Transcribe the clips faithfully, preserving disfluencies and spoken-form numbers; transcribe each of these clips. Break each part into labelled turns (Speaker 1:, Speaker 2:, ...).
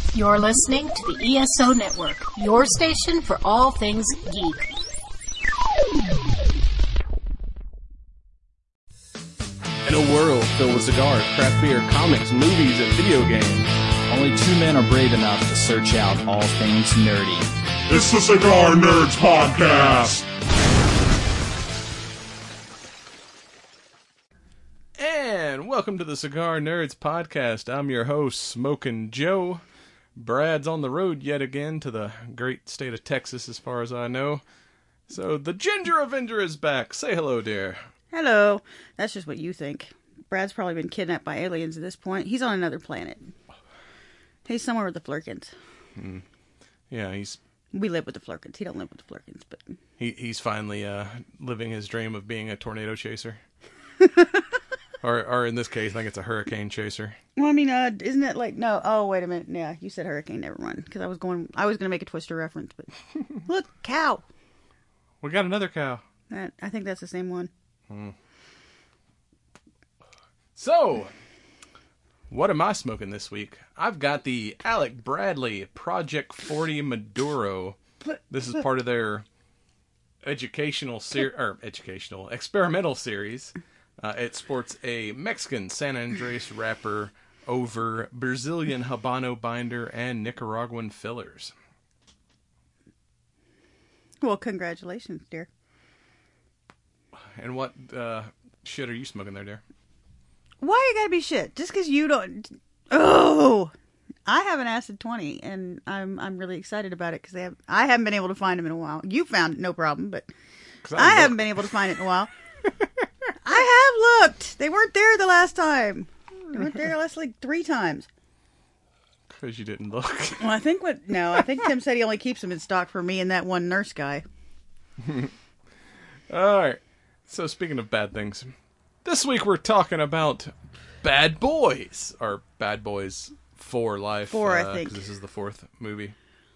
Speaker 1: You're listening to the E S O Network, your station for all things geek.
Speaker 2: In a world filled with cigars, craft beer, comics, movies, and video games,
Speaker 3: only two men are brave enough to search out all things nerdy.
Speaker 4: It's the Cigar Nerds Podcast!
Speaker 2: And welcome to the Cigar Nerds Podcast. I'm your host, Smokin' Joe. Brad's on the road yet again to the great state of Texas, as far as I know. So the Ginger Avenger is back. Say hello, dear.
Speaker 5: Hello. That's just what you think. Brad's probably been kidnapped by aliens at this point. He's on another planet. He's somewhere with the Flurkins.
Speaker 2: Mm. Yeah, he's...
Speaker 5: We live with the Flurkins. He don't live with the Flurkins, but...
Speaker 2: He He's finally uh, living his dream of being a tornado chaser. or, or in this case, I think it's a hurricane chaser.
Speaker 5: Well, I mean, uh, isn't it like... No, oh, wait a minute. Yeah, you said hurricane. Never mind. Because I was going... I was going to make a Twister reference, but... Look, cow.
Speaker 2: We got another cow.
Speaker 5: That, I think that's the same one.
Speaker 2: Hmm. So, what am I smoking this week? I've got the Alec Bradley Project forty Maduro. This is part of their educational ser- or educational experimental series. Uh, it sports a Mexican San Andres wrapper over Brazilian Habano binder and Nicaraguan fillers.
Speaker 5: Well, congratulations, dear.
Speaker 2: And what uh, shit are you smoking there, dear?
Speaker 5: Why you gotta be shit? Just because you don't... Oh! I have an Acid twenty, and I'm I'm really excited about it, because have... I haven't been able to find them in a while. You found it, no problem, but I, I haven't been able to find it in a while. I have looked! They weren't there the last time. They weren't there last, like, three times.
Speaker 2: Because you didn't look.
Speaker 5: Well, I think what... No, I think Tim said he only keeps them in stock for me and that one nurse guy.
Speaker 2: Alright. So, speaking of bad things... This week we're talking about Bad Boys, or Bad Boys for Life.
Speaker 5: Four,
Speaker 2: uh,
Speaker 5: I think.
Speaker 2: 'cause this is the fourth movie.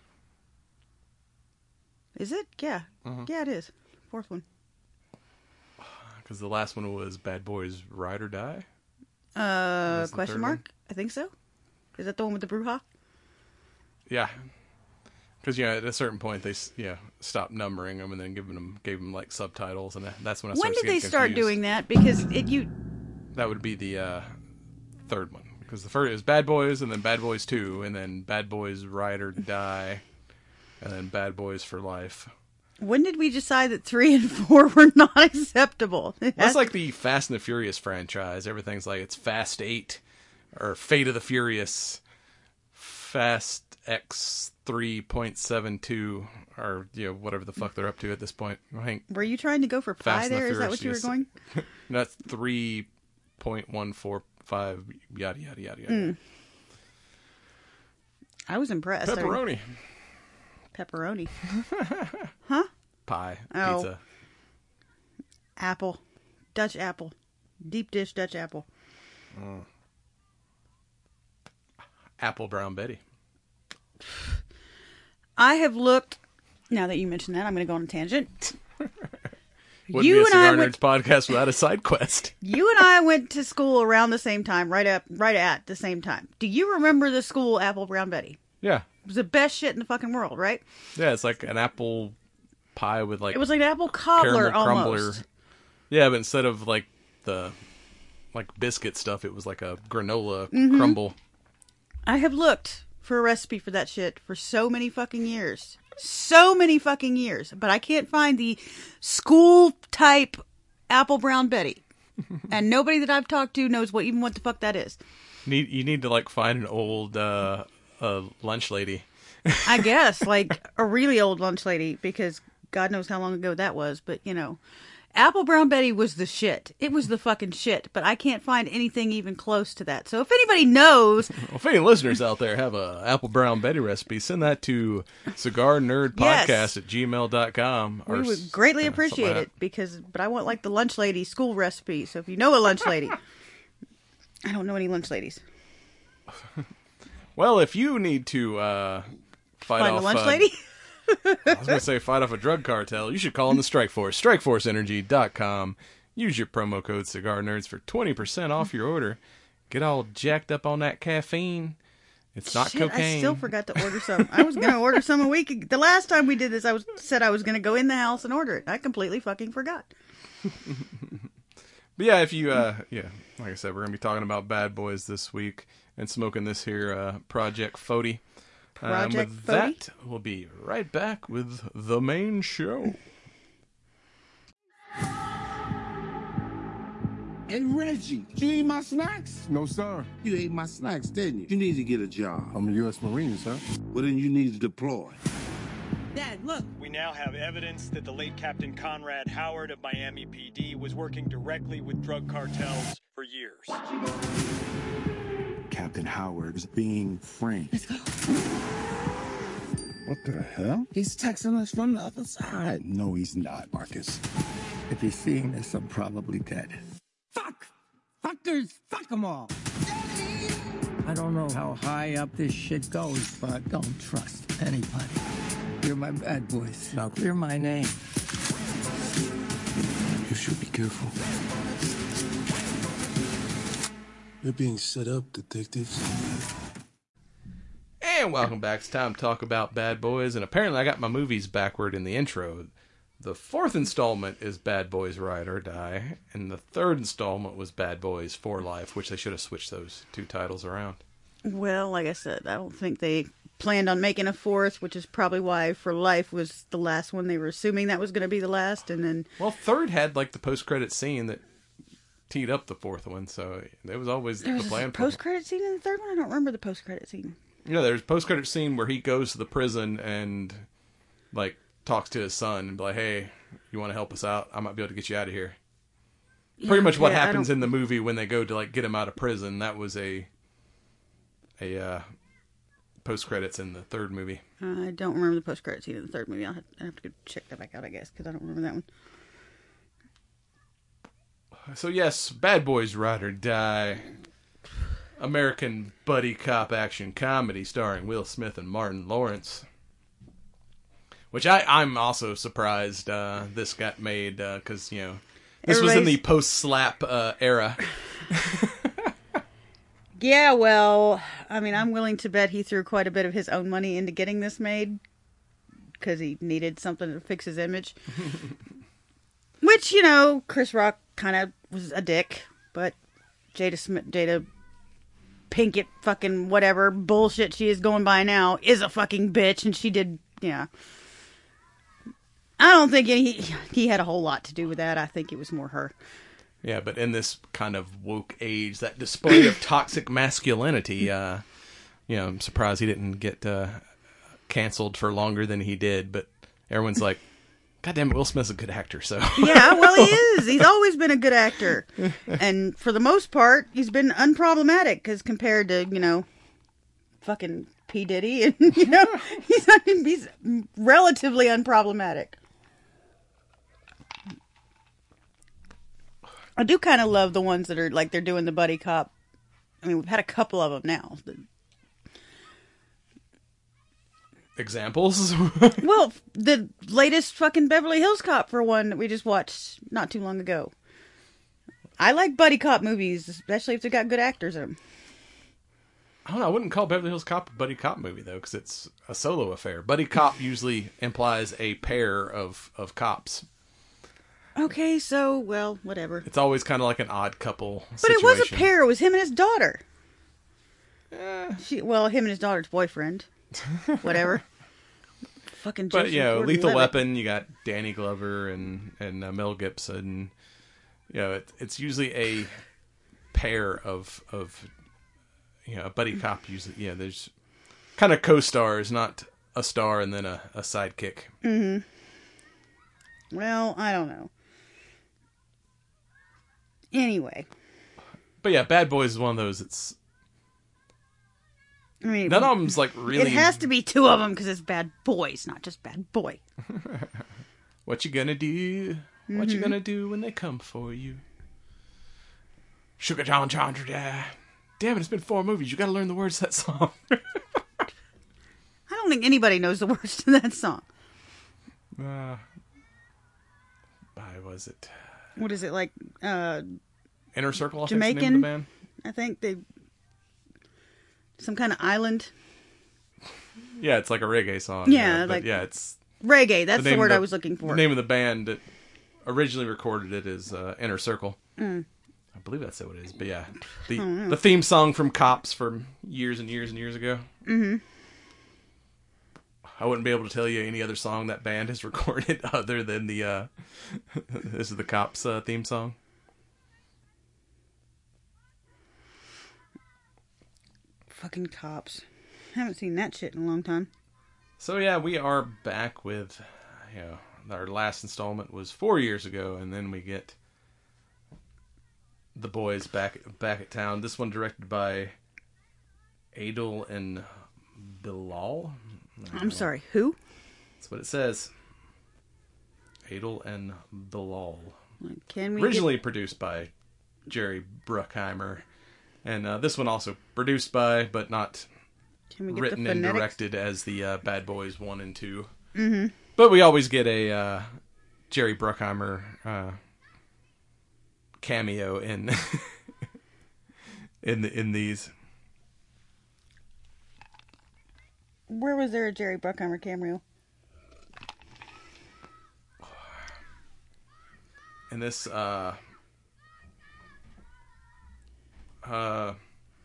Speaker 5: Is it? Yeah. Uh-huh. Yeah, it is. Fourth one.
Speaker 2: Because the last one was Bad Boys Ride or Die?
Speaker 5: Uh, question mark? One? I think so. Is that the one with the Bruja?
Speaker 2: Yeah. Because, yeah, at a certain point, they yeah stopped numbering them and then giving them gave them like subtitles, and that's when I started
Speaker 5: When did they
Speaker 2: confused.
Speaker 5: start doing that? Because it you.
Speaker 2: That would be the uh, third one, because the first is Bad Boys, and then Bad Boys Two, and then Bad Boys Ride or Die, and then Bad Boys for Life.
Speaker 5: When did we decide that three and four were not acceptable?
Speaker 2: That's like the Fast and the Furious franchise. Everything's like it's Fast Eight, or Fate of the Furious, Fast X. three point seven two, or you know whatever the fuck they're up to at this point. I think
Speaker 5: were you trying to go for pi there? Is that what you were going?
Speaker 2: That's three point one four five. Yada yada yada yada.
Speaker 5: Mm. I was impressed.
Speaker 2: Pepperoni.
Speaker 5: I mean, pepperoni. Huh?
Speaker 2: Pie.
Speaker 5: Oh.
Speaker 2: Pizza.
Speaker 5: Apple. Dutch apple. Deep dish Dutch apple.
Speaker 2: Mm. Apple Brown Betty.
Speaker 5: I have looked. Now that you mentioned that, I'm going to go on a tangent.
Speaker 2: Wouldn't you be a Cigar and I Nerds went, podcast without a side quest.
Speaker 5: You and I went to school around the same time, right up, right at the same time. Do you remember the school Apple Brown Betty?
Speaker 2: Yeah,
Speaker 5: it was the best shit in the fucking world, right?
Speaker 2: Yeah, it's like an apple pie with like
Speaker 5: it was like an apple cobbler almost. Crumbler.
Speaker 2: Yeah, but instead of like the like biscuit stuff, it was like a granola mm-hmm. crumble.
Speaker 5: I have looked for a recipe for that shit for so many fucking years. So many fucking years. But I can't find the school type Apple Brown Betty. And nobody that I've talked to knows what even what the fuck that is.
Speaker 2: Need You need to like find an old uh, uh, lunch lady.
Speaker 5: I guess. Like a really old lunch lady. Because God knows how long ago that was. But you know. Apple Brown Betty was the shit. It was the fucking shit. But I can't find anything even close to that. So if anybody knows...
Speaker 2: Well, if any listeners out there have a Apple Brown Betty recipe, send that to cigar nerd podcast yes. at gmail dot com.
Speaker 5: We would greatly appreciate like it. because, But I want like the lunch lady school recipe. So if you know a lunch lady... I don't know any lunch ladies.
Speaker 2: Well, if you need to uh, fight
Speaker 5: Find
Speaker 2: off...
Speaker 5: a lunch
Speaker 2: uh,
Speaker 5: lady?
Speaker 2: I was going to say fight off a drug cartel. You should call in the Strike Force. strike force energy dot com. Use your promo code Cigar Nerds for twenty percent off your order. Get all jacked up on that caffeine It's not
Speaker 5: Shit,
Speaker 2: cocaine.
Speaker 5: I still forgot to order some. I was going to order some a week ago. The last time we did this, I was said I was going to go in the house and order it. I completely fucking forgot.
Speaker 2: But yeah, if you, uh, yeah, like I said, we're going to be talking about Bad Boys this week and smoking this here uh, Project forty.
Speaker 5: Project
Speaker 2: um, with
Speaker 5: forty?
Speaker 2: that, we'll be right back with the main show.
Speaker 6: Hey, Reggie, you eat my snacks?
Speaker 7: No, sir.
Speaker 6: You ate my snacks, didn't you? You need to get a job.
Speaker 7: I'm a U S Marine, sir.
Speaker 6: Well, then you need to deploy.
Speaker 8: Dad, look.
Speaker 9: We now have evidence that the late Captain Conrad Howard of Miami P D was working directly with drug cartels for years.
Speaker 6: Captain Howard's being framed.
Speaker 8: Let's go.
Speaker 6: What the hell? He's texting us from the other side. No, he's not, Marcus. If he's seeing this, I'm probably dead.
Speaker 8: Fuck! Fuckers! Fuck them all! I don't know how high up this shit goes, but don't trust anybody. You're my bad boys. Now clear my name.
Speaker 6: You should be careful.
Speaker 7: You're being set up, detectives.
Speaker 2: And welcome back. It's time to talk about Bad Boys. And apparently I got my movies backward in the intro. The fourth installment is Bad Boys Ride or Die. And the third installment was Bad Boys for Life, which they should have switched those two titles around.
Speaker 5: Well, like I said, I don't think they planned on making a fourth, which is probably why For Life was the last one. They were assuming that was going to be the last, and then...
Speaker 2: Well, third had like the post-credit scene that teed up the fourth one, so it was always
Speaker 5: There was
Speaker 2: the
Speaker 5: a
Speaker 2: plan.
Speaker 5: post-credit scene in the third one? I don't remember the post-credit scene.
Speaker 2: Yeah, there's a post-credit scene where he goes to the prison and like talks to his son and be like, hey, you want to help us out? I might be able to get you out of here.
Speaker 5: Yeah,
Speaker 2: Pretty much what
Speaker 5: yeah, I
Speaker 2: happens
Speaker 5: don't-
Speaker 2: in the movie when they go to like get him out of prison. That was a a uh, post-credits in the third movie.
Speaker 5: I don't remember the post-credit scene in the third movie. I'll have, I'll have to go check that back out, I guess, because I don't remember that one.
Speaker 2: So yes, Bad Boys Ride or Die. American buddy cop action comedy starring Will Smith and Martin Lawrence. Which I, I'm also surprised uh, this got made, because, uh, you know, this was in the post-slap uh, era.
Speaker 5: Yeah, well, I mean, I'm willing to bet he threw quite a bit of his own money into getting this made, because he needed something to fix his image. Which, you know, Chris Rock kind of was a dick, but Jada Smith, Jada Pinkett fucking whatever bullshit she is going by now is a fucking bitch, and she did, yeah. I don't think any, he, he had a whole lot to do with that. I think it was more her.
Speaker 2: Yeah, but in this kind of woke age, that display of toxic masculinity, uh, you know, I'm surprised he didn't get uh, canceled for longer than he did, but everyone's like, God damn it, Will Smith's a good actor, so.
Speaker 5: Yeah, well, he is. He's always been a good actor. And for the most part, he's been unproblematic, because compared to, you know, fucking P. Diddy, and, you know, he's, he's relatively unproblematic. I do kind of love the ones that are, like, they're doing the buddy cop. I mean, we've had a couple of them now.
Speaker 2: Examples?
Speaker 5: Well, the latest fucking Beverly Hills Cop, for one, that we just watched not too long ago. I like buddy cop movies, especially if they've got good actors in them.
Speaker 2: I don't know, I wouldn't call Beverly Hills Cop a buddy cop movie, though, because it's a solo affair. Buddy cop usually implies a pair of, of cops.
Speaker 5: Okay, so, well, whatever.
Speaker 2: It's always kind of like an odd couple
Speaker 5: But
Speaker 2: situation.
Speaker 5: it was a pair. It was him and his daughter.
Speaker 2: Eh.
Speaker 5: She, well, him and his daughter's boyfriend. Whatever. Fucking
Speaker 2: But,
Speaker 5: Joseph
Speaker 2: you know, Lethal
Speaker 5: Gordon-Levitt.
Speaker 2: Weapon, you got Danny Glover and, and uh, Mel Gibson. You know, it, it's usually a pair of, of, you know, a buddy cop usually. Yeah, there's kind of co-stars, not a star and then a, a sidekick.
Speaker 5: Mm-hmm. Well, I don't know. Anyway.
Speaker 2: But yeah, Bad Boys is one of those. It's
Speaker 5: I mean,
Speaker 2: none of them's like really.
Speaker 5: It has to be two of them because it's bad boys, not just bad boy.
Speaker 2: What you gonna do?
Speaker 5: Mm-hmm.
Speaker 2: What you gonna do when they come for you? Sugar John Chandra. Damn it! It's been four movies. You got to learn the words to that song.
Speaker 5: I don't think anybody knows the words to that song.
Speaker 2: uh, why was it?
Speaker 5: What is it like? Uh,
Speaker 2: Inner Circle. I
Speaker 5: Jamaican.
Speaker 2: think's the name of the band.
Speaker 5: I think they some kind of island.
Speaker 2: Yeah, it's like a reggae song.
Speaker 5: Yeah,
Speaker 2: yeah but
Speaker 5: like
Speaker 2: yeah, it's
Speaker 5: reggae. That's the,
Speaker 2: the
Speaker 5: word
Speaker 2: the,
Speaker 5: I was looking for.
Speaker 2: The name of the band that originally recorded it is uh, Inner Circle.
Speaker 5: Mm.
Speaker 2: I believe that's what it is. But yeah, the the theme song from Cops from years and years and years ago.
Speaker 5: Mm-hmm.
Speaker 2: I wouldn't be able to tell you any other song that band has recorded other than the uh, this is the Cops uh, theme song.
Speaker 5: Fucking Cops. Haven't seen that shit in a long time.
Speaker 2: So yeah, we are back with, you know, our last installment was four years ago, and then we get The Boys back back at town. This one directed by Adil and Bilal.
Speaker 5: I'm sorry, who?
Speaker 2: That's what it says. Adil and Bilal.
Speaker 5: Can we
Speaker 2: Originally
Speaker 5: get...
Speaker 2: produced by Jerry Bruckheimer, and uh, this one also produced by, but not
Speaker 5: Can we get
Speaker 2: written
Speaker 5: the
Speaker 2: and
Speaker 5: phonetics?
Speaker 2: directed as the uh, Bad Boys one and two.
Speaker 5: Mm-hmm.
Speaker 2: But we always get a uh, Jerry Bruckheimer uh, cameo in in the, in these.
Speaker 5: Where was there a Jerry Bruckheimer cameo?
Speaker 2: In this, uh, uh,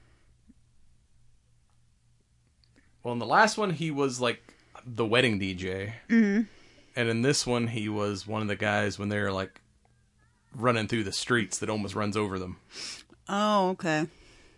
Speaker 2: well, in the last one, he was like the wedding D J.
Speaker 5: Mm-hmm.
Speaker 2: And in this one, he was one of the guys when they're like running through the streets that almost runs over them.
Speaker 5: Oh, okay.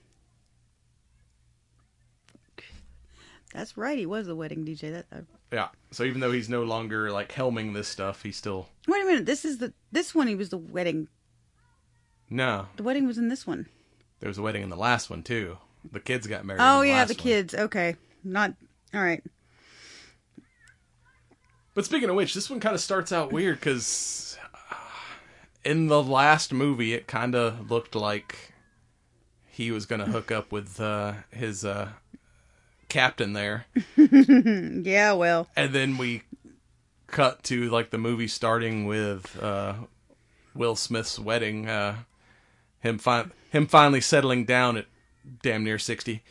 Speaker 5: That's right. He was a wedding D J. That. Uh...
Speaker 2: Yeah. So even though he's no longer like helming this stuff, he's still.
Speaker 5: Wait a minute. This is the this one. He was the wedding.
Speaker 2: No.
Speaker 5: The wedding was in this one.
Speaker 2: There was a wedding in the last one too. The kids got married.
Speaker 5: Oh
Speaker 2: in the
Speaker 5: yeah,
Speaker 2: last
Speaker 5: the
Speaker 2: one.
Speaker 5: kids. Okay, not all right.
Speaker 2: But speaking of which, this one kind of starts out weird because in the last movie, it kind of looked like he was going to hook up with uh, his uh, captain there.
Speaker 5: Yeah, well.
Speaker 2: And then we cut to like the movie starting with uh, Will Smith's wedding. Uh, him fi- him finally settling down at damn near sixty.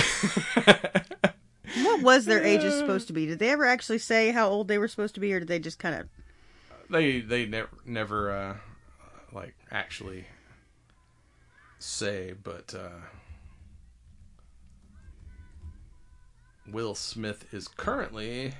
Speaker 5: What was their ages supposed to be? Did they ever actually say how old they were supposed to be, or did they just kind of...
Speaker 2: They they never never uh, like actually say, but uh, Will Smith is currently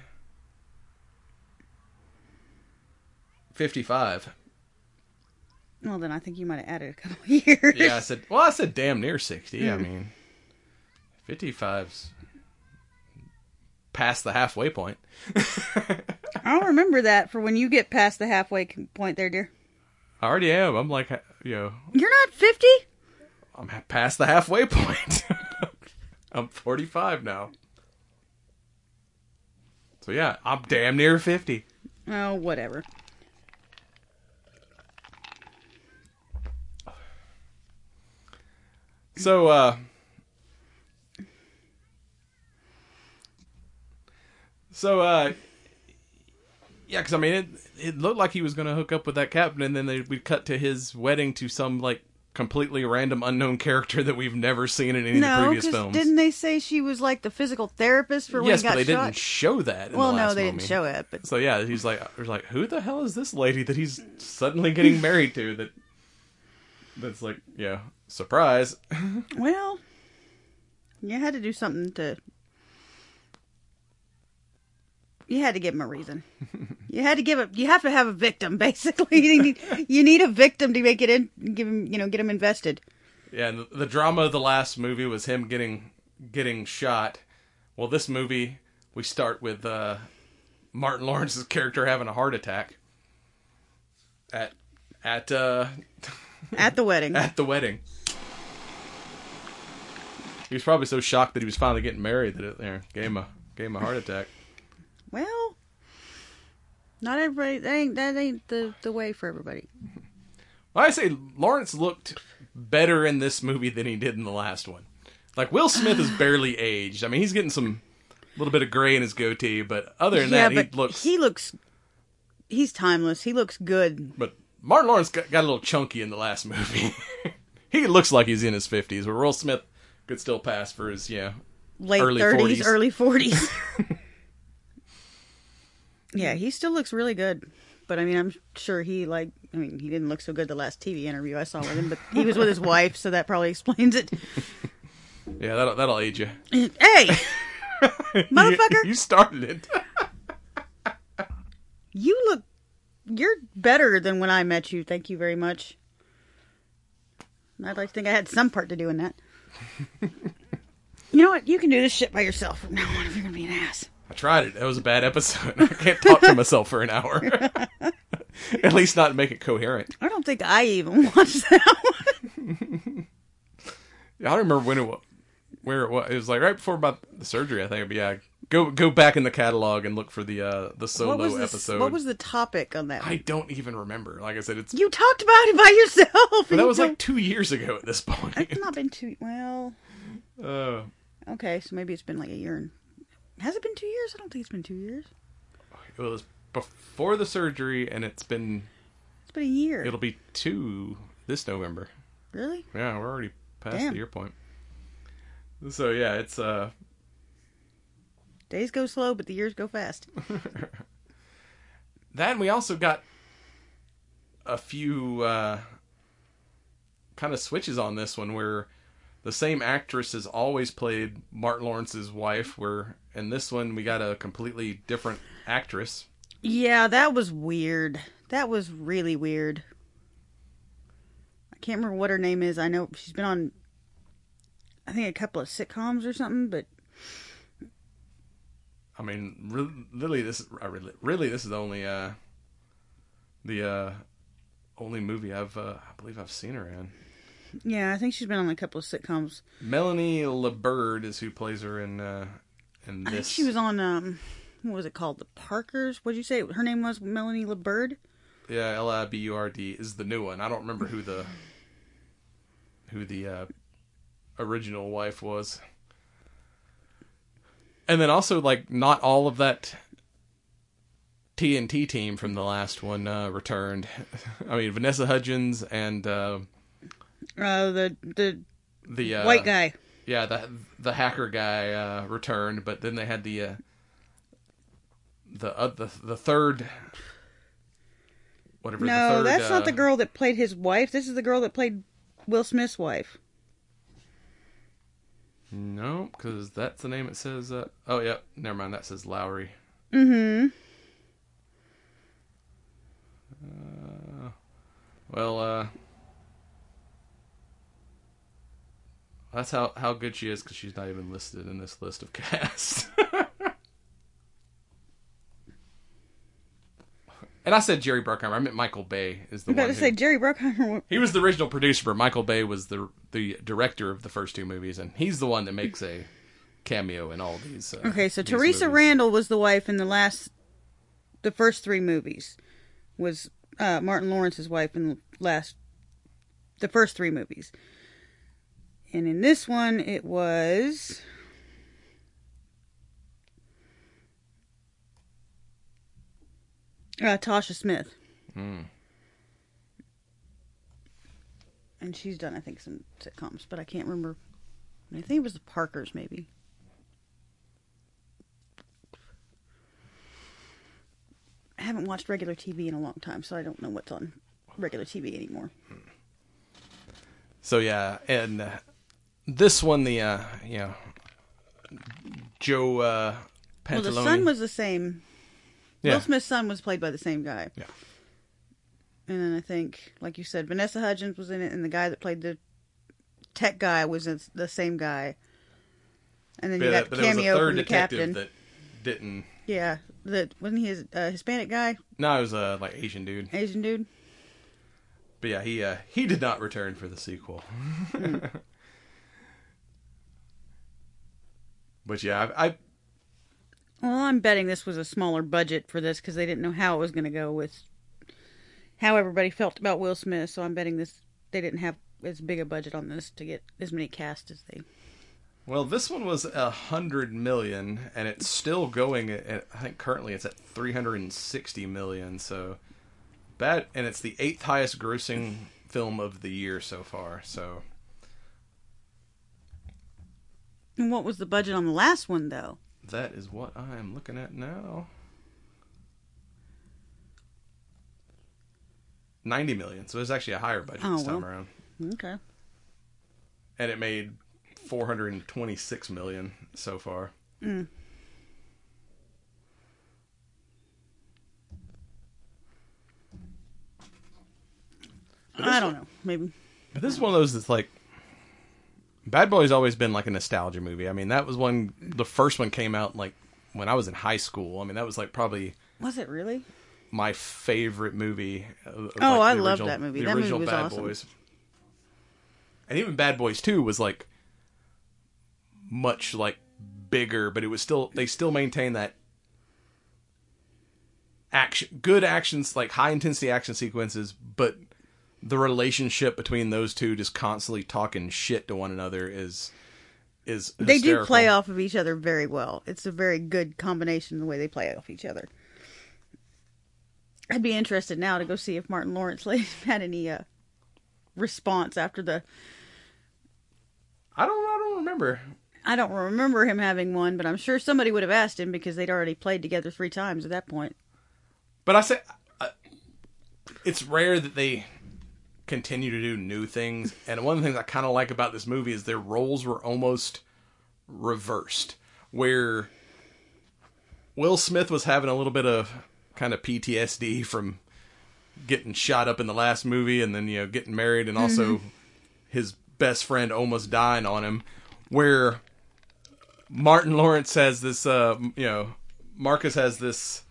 Speaker 2: fifty-five.
Speaker 5: Well, then I think you might have added a couple of years.
Speaker 2: Yeah, I said. Well, I said damn near sixty.
Speaker 5: Mm.
Speaker 2: I mean, fifty-five's past the halfway point.
Speaker 5: I'll remember that for when you get past the halfway point there, dear.
Speaker 2: I already am. I'm like, you know.
Speaker 5: You're not fifty?
Speaker 2: I'm past the halfway point. I'm forty-five now. So yeah, I'm damn near fifty.
Speaker 5: Oh, whatever.
Speaker 2: So, uh... So, uh... yeah, because, I mean, it, it looked like he was going to hook up with that captain, and then they, we'd cut to his wedding to some, like, completely random unknown character that we've never seen in any
Speaker 5: no,
Speaker 2: of the previous films.
Speaker 5: Didn't they say she was, like, the physical therapist for when
Speaker 2: yes,
Speaker 5: he got shot?
Speaker 2: Yes, but they didn't show that in
Speaker 5: well,
Speaker 2: the last
Speaker 5: no, they
Speaker 2: movie.
Speaker 5: didn't show it, but...
Speaker 2: So, yeah, he's like, there's like, who the hell is this lady that he's suddenly getting married to that... That's like, yeah, surprise.
Speaker 5: Well, you had to do something to... You had to give him a reason. You had to give it. You have to have a victim, basically. You need, you need a victim to make it in. Give him, you know, get him invested.
Speaker 2: Yeah, and the, the drama of the last movie was him getting getting shot. Well, this movie we start with uh, Martin Lawrence's character having a heart attack at at uh,
Speaker 5: at the wedding.
Speaker 2: At the wedding, he was probably so shocked that he was finally getting married that it there gave him a gave him a heart attack.
Speaker 5: Well, not everybody. That ain't that ain't the, the way for everybody.
Speaker 2: Well, I say Lawrence looked better in this movie than he did in the last one. Like Will Smith is barely aged. I mean, he's getting some little bit of gray in his goatee, but other than
Speaker 5: yeah,
Speaker 2: that,
Speaker 5: but
Speaker 2: he looks.
Speaker 5: He looks. He's timeless. He looks good.
Speaker 2: But Martin Lawrence got, got a little chunky in the last movie. He looks like he's in his fifties, where Will Smith could still pass for his yeah
Speaker 5: late
Speaker 2: Early
Speaker 5: thirties,
Speaker 2: forties.
Speaker 5: early forties. Yeah, he still looks really good. But I mean, I'm sure he like. I mean, he didn't look so good the last T V interview I saw with him, but he was with his wife, so that probably explains it.
Speaker 2: Yeah, that'll that'll age you.
Speaker 5: Hey, motherfucker!
Speaker 2: You, you started it.
Speaker 5: You look. You're better than when I met you. Thank you very much. I'd like to think I had some part to do in that. You know what? You can do this shit by yourself from now on if you're gonna be an ass.
Speaker 2: I tried it. That was a bad episode. I can't talk to myself for an hour. At least not make it coherent.
Speaker 5: I don't think I even watched that one.
Speaker 2: I don't remember when it was, where it was. It was like right before about the surgery, I think. But yeah, go go back in the catalog and look for the uh, the solo
Speaker 5: what was the,
Speaker 2: episode.
Speaker 5: What was the topic on that one?
Speaker 2: I don't even remember. Like I said, it's
Speaker 5: You talked about it by yourself.
Speaker 2: but that was
Speaker 5: don't...
Speaker 2: like two years ago at this point.
Speaker 5: It's not been two. Well,
Speaker 2: Uh,
Speaker 5: okay, so maybe it's been like a year. And... Has it been two years? I don't think it's been two years.
Speaker 2: it was before the surgery, and it's been
Speaker 5: It's been a year.
Speaker 2: it'll be two this November.
Speaker 5: Really?
Speaker 2: Yeah, we're already past
Speaker 5: Damn.
Speaker 2: the year point. So yeah, it's uh.
Speaker 5: Days go slow, but the years go fast.
Speaker 2: That, and we also got a few uh, kind of switches on this one where the same actress has always played Martin Lawrence's wife, where in this one we got a completely different actress.
Speaker 5: Yeah, that was weird. That was really weird. I can't remember what her name is. I know she's been on, I think, a couple of sitcoms or something, but...
Speaker 2: I mean, really, really this uh, really, really this is the only uh, the uh, only movie I've uh, I believe I've seen her in.
Speaker 5: Yeah, I think she's been on a couple of sitcoms.
Speaker 2: Melanie LeBird is who plays her in uh, in this.
Speaker 5: I think she was on, um, what was it called? The Parkers? What did you say her name was? Melanie LeBird?
Speaker 2: Yeah, L I B U R D is the new one. I don't remember who the who the uh, original wife was. And then also, like, not all of that T N T team from the last one uh, returned. I mean, Vanessa Hudgens and uh,
Speaker 5: Uh, the the
Speaker 2: the uh,
Speaker 5: white guy.
Speaker 2: Yeah, the the hacker guy uh, returned, but then they had the uh, the uh, the the third. Whatever.
Speaker 5: No,
Speaker 2: the third,
Speaker 5: that's
Speaker 2: uh,
Speaker 5: not the girl that played his wife. This is the girl that played Will Smith's wife.
Speaker 2: No, because that's the name it says. Uh, oh, yeah. Never mind. That says Lowry.
Speaker 5: Mm-hmm.
Speaker 2: Uh, well, uh... that's how, how good she is, because she's not even listed in this list of cast. And I said Jerry Bruckheimer. I meant Michael Bay is the
Speaker 5: I'm about
Speaker 2: one
Speaker 5: to
Speaker 2: who...
Speaker 5: say Jerry Bruckheimer.
Speaker 2: He was the original producer, but Michael Bay was the the director of the first two movies, and he's the one that makes a cameo in all these. Uh,
Speaker 5: Okay, so
Speaker 2: these
Speaker 5: Teresa
Speaker 2: movies.
Speaker 5: Randall was the wife in the last, the first three movies. Was uh, Martin Lawrence's wife in the last, the first three movies. And in this one, it was... Uh, Tasha Smith.
Speaker 2: Mm.
Speaker 5: And she's done, I think, some sitcoms, but I can't remember. I think it was the Parkers, maybe. I haven't watched regular T V in a long time, so I don't know what's on regular T V anymore.
Speaker 2: So yeah, and uh, this one, the uh, you know, Joe uh, Pantalone.
Speaker 5: Well, the son was the same.
Speaker 2: Yeah.
Speaker 5: Will Smith's son was played by the same guy.
Speaker 2: Yeah.
Speaker 5: And then I think, like you said, Vanessa Hudgens was in it, and the guy that played the tech guy was the same guy. And then
Speaker 2: But,
Speaker 5: you got
Speaker 2: but
Speaker 5: the
Speaker 2: there was a
Speaker 5: cameo
Speaker 2: third
Speaker 5: from the
Speaker 2: detective
Speaker 5: captain.
Speaker 2: that didn't.
Speaker 5: Yeah, that wasn't he a uh, Hispanic guy,
Speaker 2: No, it was a like Asian dude.
Speaker 5: Asian dude.
Speaker 2: But yeah, he uh, he did not return for the sequel.
Speaker 5: Mm.
Speaker 2: But yeah, I, I
Speaker 5: Well, I'm betting this was a smaller budget for this because they didn't know how it was going to go with how everybody felt about Will Smith. So I'm betting this they didn't have as big a budget on this to get as many cast as they.
Speaker 2: well, this one was a hundred million, and it's still going. At, I think currently it's at three hundred and sixty million. So bad, and it's the eighth highest grossing film of the year so far. So
Speaker 5: And what was the budget on the last one, though?
Speaker 2: That is what I am looking at now. ninety million. So it was actually a higher budget
Speaker 5: Oh,
Speaker 2: this time
Speaker 5: well.
Speaker 2: around.
Speaker 5: Okay.
Speaker 2: And it made four hundred twenty-six million so far.
Speaker 5: Mm. I don't know. Maybe.
Speaker 2: But this is one of those that's like, Bad Boys always been like a nostalgia movie. I mean, that was one, the first one came out like when I was in high school. I mean, that was like probably
Speaker 5: Was it really?
Speaker 2: my favorite movie. Of,
Speaker 5: Oh,
Speaker 2: like,
Speaker 5: I
Speaker 2: the
Speaker 5: love
Speaker 2: original-
Speaker 5: that movie.
Speaker 2: The
Speaker 5: That movie
Speaker 2: original
Speaker 5: was
Speaker 2: Bad
Speaker 5: awesome.
Speaker 2: Boys. And even Bad Boys two was like much like bigger, but it was still, they still maintain that action, good actions, like high intensity action sequences, but the relationship between those two just constantly talking shit to one another is is
Speaker 5: They do
Speaker 2: hysterical.
Speaker 5: play off of each other very well. It's a very good combination the way they play off each other. I'd be interested now to go see if Martin Lawrence had any uh, response after the.
Speaker 2: I don't. I don't remember.
Speaker 5: I don't remember him having one, but I'm sure somebody would have asked him because they'd already played together three times at that point.
Speaker 2: But I say, uh, it's rare that they continue to do new things. And one of the things I kind of like about this movie is their roles were almost reversed, where Will Smith was having a little bit of kind of P T S D from getting shot up in the last movie, and then, you know, getting married, and also mm-hmm. his best friend almost dying on him, where Martin Lawrence has this, uh, you know, Marcus has this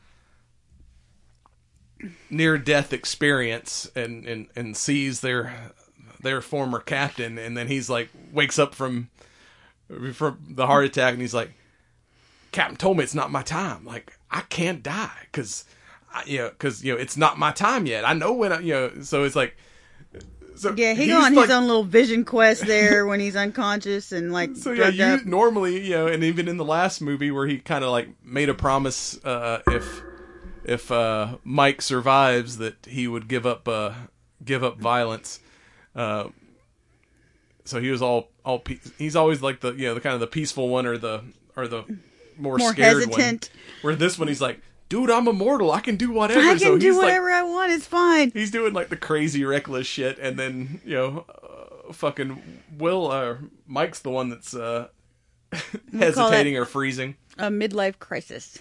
Speaker 2: near-death experience and, and, and sees their their former captain, and then he's like, wakes up from from the heart attack, and he's like, Captain told me it's not my time. Like, I can't die, because, you know, because, you know, it's not my time yet. I know when I, you know, so it's like, so
Speaker 5: yeah, he
Speaker 2: he's
Speaker 5: go on
Speaker 2: like,
Speaker 5: his own little vision quest there when he's unconscious and like
Speaker 2: so yeah,
Speaker 5: drugged
Speaker 2: you
Speaker 5: up.
Speaker 2: normally, you know, and even in the last movie where he kind of like made a promise, uh, if if uh, Mike survives, that he would give up uh, give up violence. Uh, so he was all all pe- he's always like the, you know, the kind of the peaceful one, or the or the more,
Speaker 5: More
Speaker 2: scared
Speaker 5: hesitant.
Speaker 2: one. Where this one, he's like, dude, I'm immortal. I can do whatever.
Speaker 5: I can
Speaker 2: so
Speaker 5: do
Speaker 2: he's
Speaker 5: whatever
Speaker 2: like,
Speaker 5: I want. It's fine.
Speaker 2: he's doing like the crazy reckless shit, and then, you know, uh, fucking Will, uh, Mike's the one that's uh, hesitating or freezing.
Speaker 5: A midlife crisis.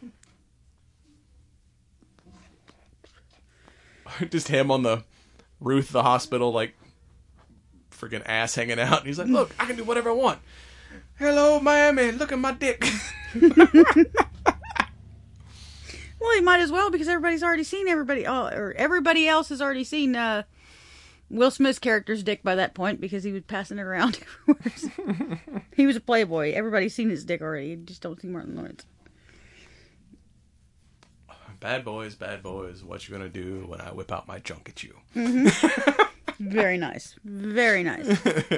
Speaker 2: Just him on the roof of the hospital, like, freaking ass hanging out. And he's like, look, I can do whatever I want. Hello, Miami. Look at my dick.
Speaker 5: Well, he might as well, because everybody's already seen everybody, oh, or everybody else has already seen uh, Will Smith's character's dick by that point, because he was passing it around everywhere. He was a playboy. Everybody's seen his dick already. You just don't see Martin Lawrence.
Speaker 2: Bad boys, bad boys. What you gonna do when I whip out my junk at you?
Speaker 5: Mm-hmm. Very nice. Very nice.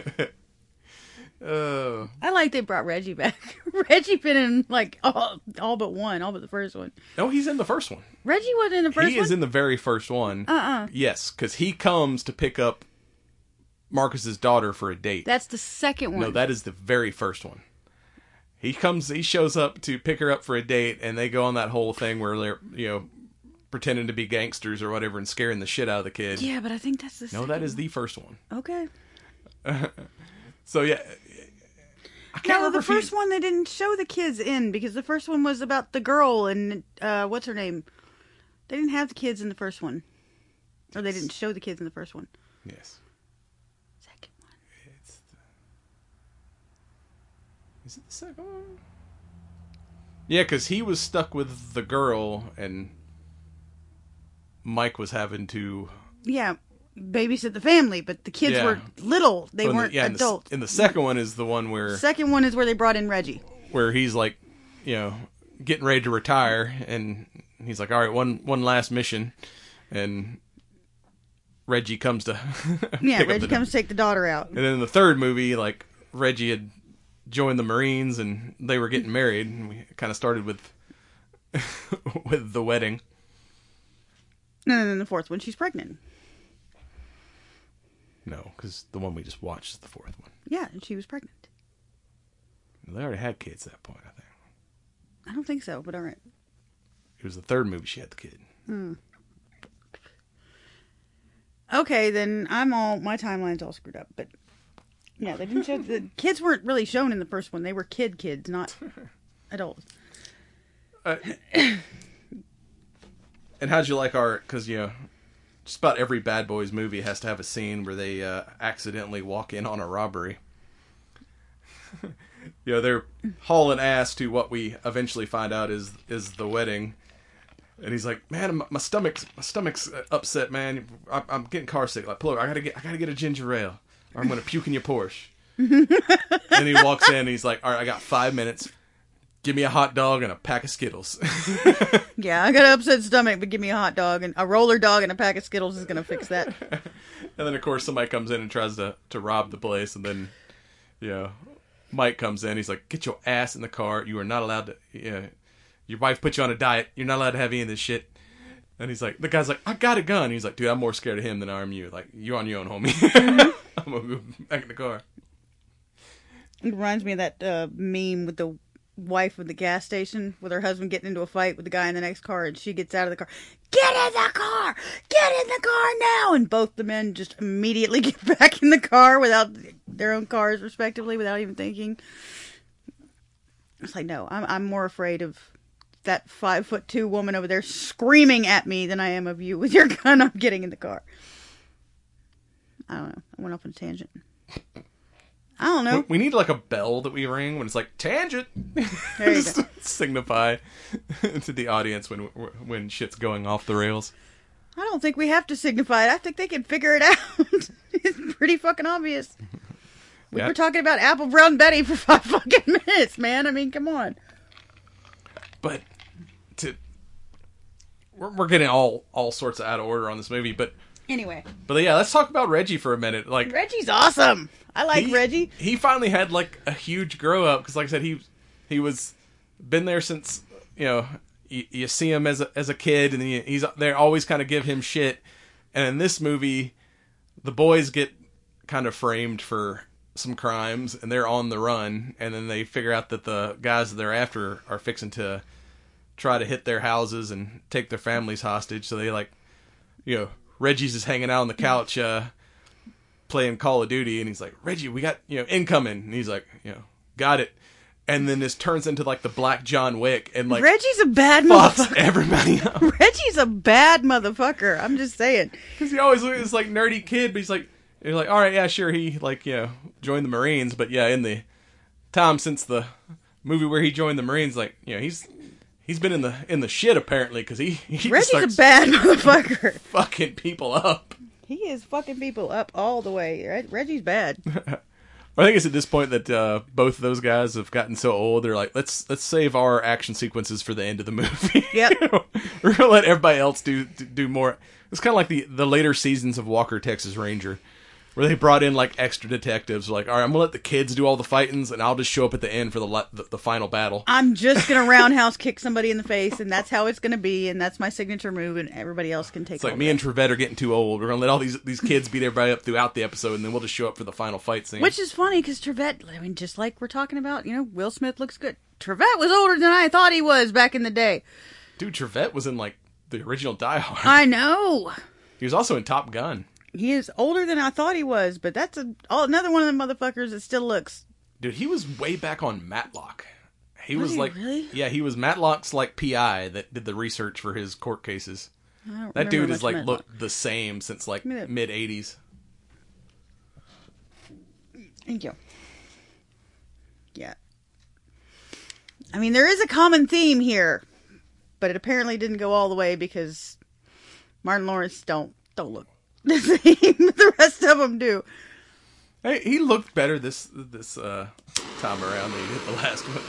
Speaker 2: Uh,
Speaker 5: I like they brought Reggie back. Reggie been in like all, all but one, all but the first one.
Speaker 2: no, he's in the first one.
Speaker 5: Reggie wasn't in the first
Speaker 2: he
Speaker 5: one?
Speaker 2: is in the very first one.
Speaker 5: Uh-uh.
Speaker 2: Yes, because he comes to pick up Marcus's daughter for a date.
Speaker 5: That's the second one.
Speaker 2: No, that is the very first one. He comes, he shows up to pick her up for a date, and they go on that whole thing where they're, you know, pretending to be gangsters or whatever and scaring the shit out of the kid.
Speaker 5: Yeah, but I think that's the
Speaker 2: No,
Speaker 5: second
Speaker 2: that is
Speaker 5: one.
Speaker 2: the first one.
Speaker 5: Okay.
Speaker 2: So, yeah. I can't
Speaker 5: No,
Speaker 2: remember
Speaker 5: the
Speaker 2: if he-
Speaker 5: first one they didn't show the kids in, because the first one was about the girl and, uh, what's her name? They didn't have the kids in the first one. Or they didn't show the kids in the first one.
Speaker 2: Yes.
Speaker 5: Second one.
Speaker 2: It's the... Is it the second one? Yeah, because he was stuck with the girl, and Mike was having to...
Speaker 5: Yeah, babysit the family, but the kids
Speaker 2: Yeah.
Speaker 5: were little. They
Speaker 2: Oh, in the-
Speaker 5: weren't
Speaker 2: yeah, in the s-
Speaker 5: adults.
Speaker 2: And the second one is the one where
Speaker 5: Second one is where they brought in Reggie.
Speaker 2: where he's like, you know, getting ready to retire, and he's like, all right, one one last mission, and Reggie comes to
Speaker 5: Yeah,
Speaker 2: pick up
Speaker 5: Reggie
Speaker 2: the-
Speaker 5: comes to take the daughter out.
Speaker 2: And then in the third movie, like, Reggie had joined the Marines, and they were getting married, and we kind of started with with the wedding.
Speaker 5: And then in the fourth one, she's pregnant.
Speaker 2: No, because the one we just watched is the fourth one.
Speaker 5: Yeah, and she was pregnant.
Speaker 2: They already had kids at that point, I think.
Speaker 5: I don't think so, but all right.
Speaker 2: It was the third movie she had the kid.
Speaker 5: Hmm. Okay, then I'm all my timeline's all screwed up. But yeah, they didn't show the kids weren't really shown in the first one. They were kid kids, not adults.
Speaker 2: Uh, and how'd you like our? Because you know, just about every Bad Boys movie has to have a scene where they uh, accidentally walk in on a robbery. You know, they're hauling ass to what we eventually find out is is the wedding. And he's like, man, my, my stomach's my stomach's upset, man. I'm, I'm getting car sick. Like, pull over. I gotta get I gotta get a ginger ale, or I'm gonna puke in your Porsche. And he walks in. And he's like, all right, I got five minutes. Give me a hot dog and a pack of Skittles.
Speaker 5: Yeah, I got an upset stomach, but give me a hot dog and a roller dog and a pack of Skittles is gonna fix that.
Speaker 2: And then of course somebody comes in and tries to to rob the place, and then you know, Mike comes in. He's like, get your ass in the car. You are not allowed to. You know, your wife put you on a diet. You're not allowed to have any of this shit. And he's like, the guy's like, I got a gun. He's like, dude, I'm more scared of him than I am you. Like, you on your own, homie. I'm gonna go back in the car.
Speaker 5: It reminds me of that uh, meme with the wife at the gas station with her husband getting into a fight with the guy in the next car, and she gets out of the car. Get in the car! Get in the car now! And both the men just immediately get back in the car without their own cars, respectively, without even thinking. It's like, no, I'm I'm more afraid of that five foot two woman over there screaming at me than I am of you with your gun. I'm getting in the car. I don't know. I went off on a tangent. I don't know.
Speaker 2: We need like a bell that we ring when it's like tangent.
Speaker 5: There you
Speaker 2: Just
Speaker 5: go.
Speaker 2: to signify to the audience when when shit's going off the rails.
Speaker 5: I don't think we have to signify it. I think they can figure it out. It's pretty fucking obvious. We
Speaker 2: Yeah.
Speaker 5: were talking about Apple Brown Betty for five fucking minutes, man. I mean, come on.
Speaker 2: But to we're, we're getting all all sorts of out of order on this movie, but
Speaker 5: Anyway,
Speaker 2: but yeah, let's talk about Reggie for a minute. Like
Speaker 5: Reggie's awesome. I like
Speaker 2: he,
Speaker 5: Reggie.
Speaker 2: He finally had like a huge grow up because, like I said, he he was been there since you know you, you see him as a as a kid, and then you, he's they always kind of give him shit. And in this movie, the boys get kind of framed for some crimes, and they're on the run, and then they figure out that the guys that they're after are fixing to try to hit their houses and take their families hostage. So they like, you know, Reggie's just hanging out on the couch uh, playing Call of Duty, and he's like, Reggie, we got, you know, incoming. And he's like, you know, got it. And then this turns into like the Black John Wick, and like
Speaker 5: Reggie's a bad
Speaker 2: fucks
Speaker 5: motherfucker.
Speaker 2: everybody up.
Speaker 5: Reggie's a bad motherfucker. I'm just saying.
Speaker 2: Because he always looks this like nerdy kid, but he's like, you're like, all right, yeah, sure, he like, you know, joined the Marines, but yeah, in the time since the movie where he joined the Marines, like, you know, he's he's been in the in the shit apparently because he he
Speaker 5: Reggie's
Speaker 2: just
Speaker 5: a bad motherfucker.
Speaker 2: fucking people up.
Speaker 5: He is fucking people up all the way. Reg- Reggie's bad.
Speaker 2: I think it's at this point that uh, both of those guys have gotten so old. They're like, let's let's save our action sequences for the end of the movie.
Speaker 5: Yep.
Speaker 2: You know, we're gonna let everybody else do do more. It's kind of like the the later seasons of Walker Texas Ranger, where they brought in like extra detectives. Like, all right, I'm gonna let the kids do all the fightings, and I'll just show up at the end for the la- the, the final battle.
Speaker 5: I'm just gonna roundhouse kick somebody in the face, and that's how it's gonna be, and that's my signature move, and everybody else can take.
Speaker 2: It's like
Speaker 5: over
Speaker 2: me
Speaker 5: it.
Speaker 2: and Trevette are getting too old. We're gonna let all these these kids beat everybody up throughout the episode, and then we'll just show up for the final fight scene.
Speaker 5: Which is funny because Trevette, I mean, just like we're talking about, you know, Will Smith looks good. Trevette was older than I thought he was back in the day.
Speaker 2: Dude, Trevette was in like the original Die Hard.
Speaker 5: I know.
Speaker 2: He was also in Top Gun.
Speaker 5: He is older than I thought he was, but that's a, oh, another one of them motherfuckers that still looks.
Speaker 2: Dude, he was way back on Matlock. He was,
Speaker 5: Was he
Speaker 2: like,
Speaker 5: really?
Speaker 2: yeah, he was Matlock's like P I that did the research for his court cases.
Speaker 5: I don't
Speaker 2: That
Speaker 5: remember
Speaker 2: dude
Speaker 5: much
Speaker 2: has like
Speaker 5: Matlock.
Speaker 2: looked the same since like
Speaker 5: Give me that.
Speaker 2: mid eighties.
Speaker 5: Thank you. Yeah. I mean, there is a common theme here, but it apparently didn't go all the way because Martin Lawrence don't don't look the same. The rest of them do.
Speaker 2: Hey, he looked better this this uh, time around than he did the last one.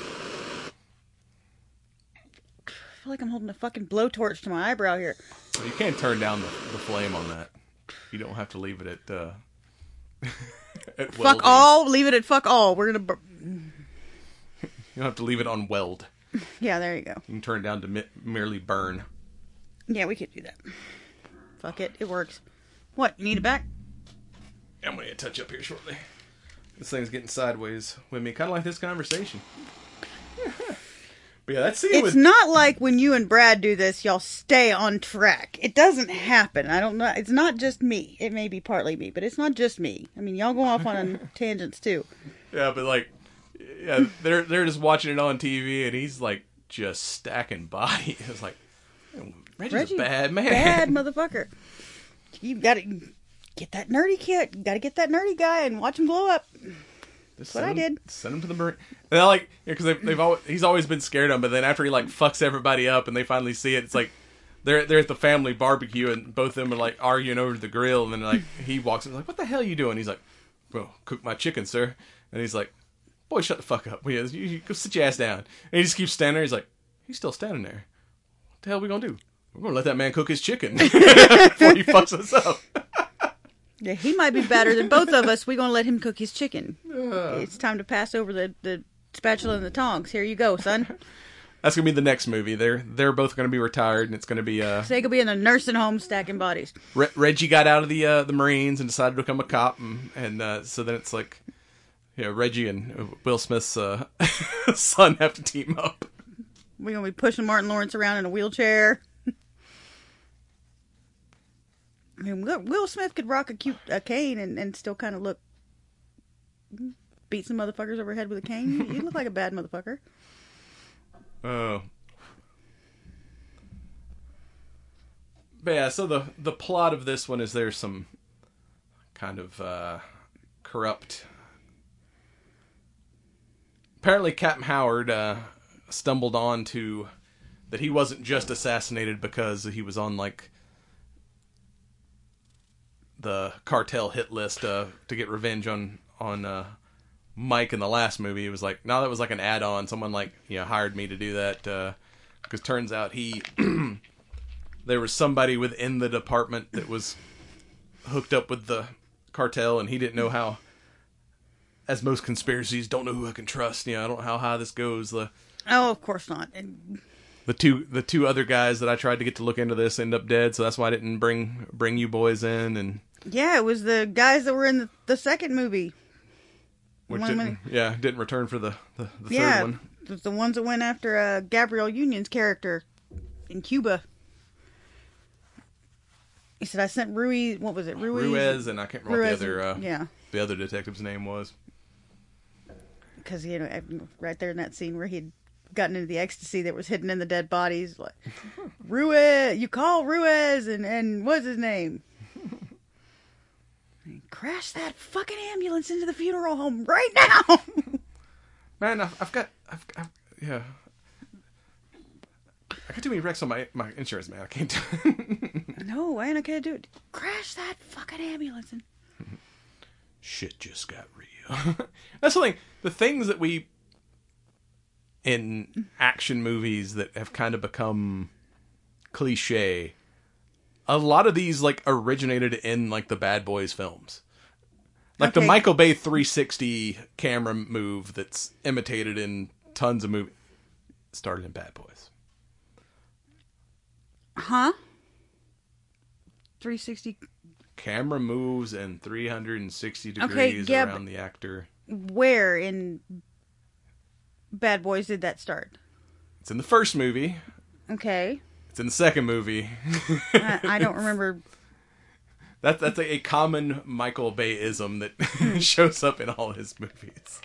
Speaker 5: I feel like I'm holding a fucking blowtorch to my eyebrow here.
Speaker 2: Well, you can't turn down the, the flame on that. You don't have to leave it at. Uh, at
Speaker 5: Fuck
Speaker 2: welding.
Speaker 5: all. Leave it at fuck all. We're gonna. Bur-
Speaker 2: You don't have to leave it on weld.
Speaker 5: yeah, there you go.
Speaker 2: You can turn it down to mi- merely burn.
Speaker 5: Yeah, we could do that. Fuck it. It works. What? You need it back?
Speaker 2: I'm going to touch up here shortly. This thing's getting sideways with me, kind of like this conversation. But yeah, that scene
Speaker 5: It's
Speaker 2: with...
Speaker 5: not like when you and Brad do this, y'all stay on track. It doesn't happen. I don't know. It's not just me. It may be partly me, but it's not just me. I mean, y'all go off on tangents too.
Speaker 2: Yeah, but like, yeah, they're they're just watching it on T V, and he's like just stacking body. It's like, Reggie's
Speaker 5: Reggie,
Speaker 2: a bad man,
Speaker 5: bad motherfucker. You got to get that nerdy kid. You got to get that nerdy guy and watch him blow up. That's what I
Speaker 2: him,
Speaker 5: did.
Speaker 2: Send him to the Marine. And I like, because yeah, they've, they've always, he's always been scared of him, but then after he like fucks everybody up and they finally see it, it's like they're they're at the family barbecue and both of them are like arguing over the grill, and then like he walks in like, "What the hell are you doing?" He's like, "Well, cook my chicken, sir." And he's like, "Boy, shut the fuck up. You, you go sit your ass down." And he just keeps standing there. He's like, "He's still standing there. What the hell are we gonna do? We're gonna let that man cook his chicken before he fucks us up."
Speaker 5: Yeah, he might be better than both of us. We're going to let him cook his chicken. Uh, it's time to pass over the, the spatula and the tongs. Here you go, son.
Speaker 2: That's going to be the next movie. They're they're both going to be retired, and it's going to be... Uh,
Speaker 5: so they could be in a nursing home stacking bodies.
Speaker 2: Re- Reggie got out of the uh, the Marines and decided to become a cop, and, and uh, so then it's like, yeah, Reggie and Will Smith's uh, son have to team up.
Speaker 5: We're going to be pushing Martin Lawrence around in a wheelchair. I mean, Will Smith could rock a cute a cane and, and still kind of look, beat some motherfuckers over the head with a cane. You look like a bad motherfucker.
Speaker 2: Oh. But yeah, so the, the plot of this one is there's some kind of uh, corrupt... Apparently Captain Howard uh, stumbled on to that he wasn't just assassinated because he was on, like, the cartel hit list uh, to get revenge on on uh, Mike in the last movie. It was like, no, that was like an add-on. Someone like, you know, hired me to do that because uh, turns out he there was somebody within the department that was hooked up with the cartel, and he didn't know how. As most conspiracies, don't know who I can trust. You know, I don't know how high this goes. The
Speaker 5: oh, of course not. And
Speaker 2: the two the two other guys that I tried to get to look into this end up dead, so that's why I didn't bring bring you boys in. And
Speaker 5: yeah, it was the guys that were in the, the second movie.
Speaker 2: Which didn't, yeah, didn't return for the, the, the
Speaker 5: yeah,
Speaker 2: third one.
Speaker 5: Yeah, the ones that went after uh, Gabrielle Union's character in Cuba. He said, I sent Ruiz, what was it? Ruiz,
Speaker 2: Ruiz and I can't remember
Speaker 5: Ruiz
Speaker 2: what the other, uh,
Speaker 5: and, yeah.
Speaker 2: the other detective's name was.
Speaker 5: Because, you know, right there in that scene where he'd gotten into the ecstasy that was hidden in the dead bodies, like, Ruiz, you call Ruiz, and, and what's his name? Crash that fucking ambulance into the funeral home right now.
Speaker 2: Man, I've, I've got, I've, I've, yeah, I got too many wrecks on my, my insurance, man. I can't do it.
Speaker 5: No, man, I can't do it. Crash that fucking ambulance. And...
Speaker 2: Shit just got real. That's the thing. The things that we, in action movies that have kind of become cliche, a lot of these, like, originated in, like, the Bad Boys films. Like, okay. The Michael Bay three sixty camera move that's imitated in tons of movies started in Bad Boys.
Speaker 5: Huh? three sixty
Speaker 2: Camera moves and three hundred sixty degrees
Speaker 5: okay, yeah,
Speaker 2: around the actor.
Speaker 5: Where in Bad Boys did that start?
Speaker 2: It's in the first movie.
Speaker 5: Okay.
Speaker 2: It's in the second movie.
Speaker 5: I, I don't remember.
Speaker 2: That's that's a, a common Michael Bay-ism that shows up in all his movies.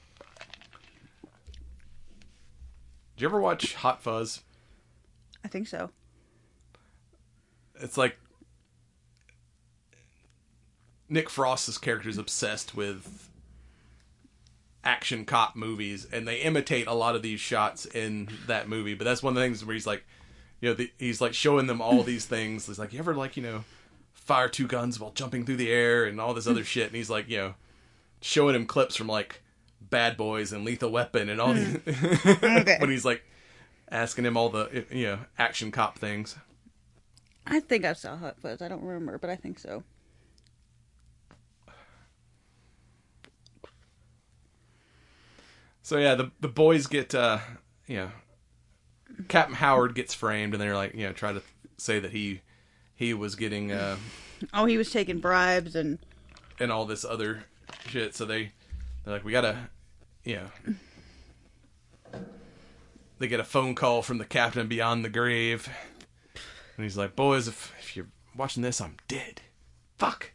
Speaker 2: Did you ever watch Hot Fuzz?
Speaker 5: I think so.
Speaker 2: It's like Nick Frost's character is obsessed with action cop movies, and they imitate a lot of these shots in that movie. But that's one of the things where he's like, you know, the, he's like showing them all these things. He's like, you ever like, you know, fire two guns while jumping through the air and all this other shit? And he's like, you know, showing him clips from like Bad Boys and Lethal Weapon and all these.
Speaker 5: Okay.
Speaker 2: When he's like asking him all the, you know, action cop things.
Speaker 5: I think I saw Hot Fuzz. I don't remember, but I think so.
Speaker 2: So yeah, the the boys get, uh, you know, Captain Howard gets framed, and they're like, you know, try to say that he he was getting, uh,
Speaker 5: oh, he was taking bribes and
Speaker 2: and all this other shit. So they they're like, we gotta, you know. They get a phone call from the captain beyond the grave. And he's like, boys, if, if you're watching this, I'm dead. Fuck.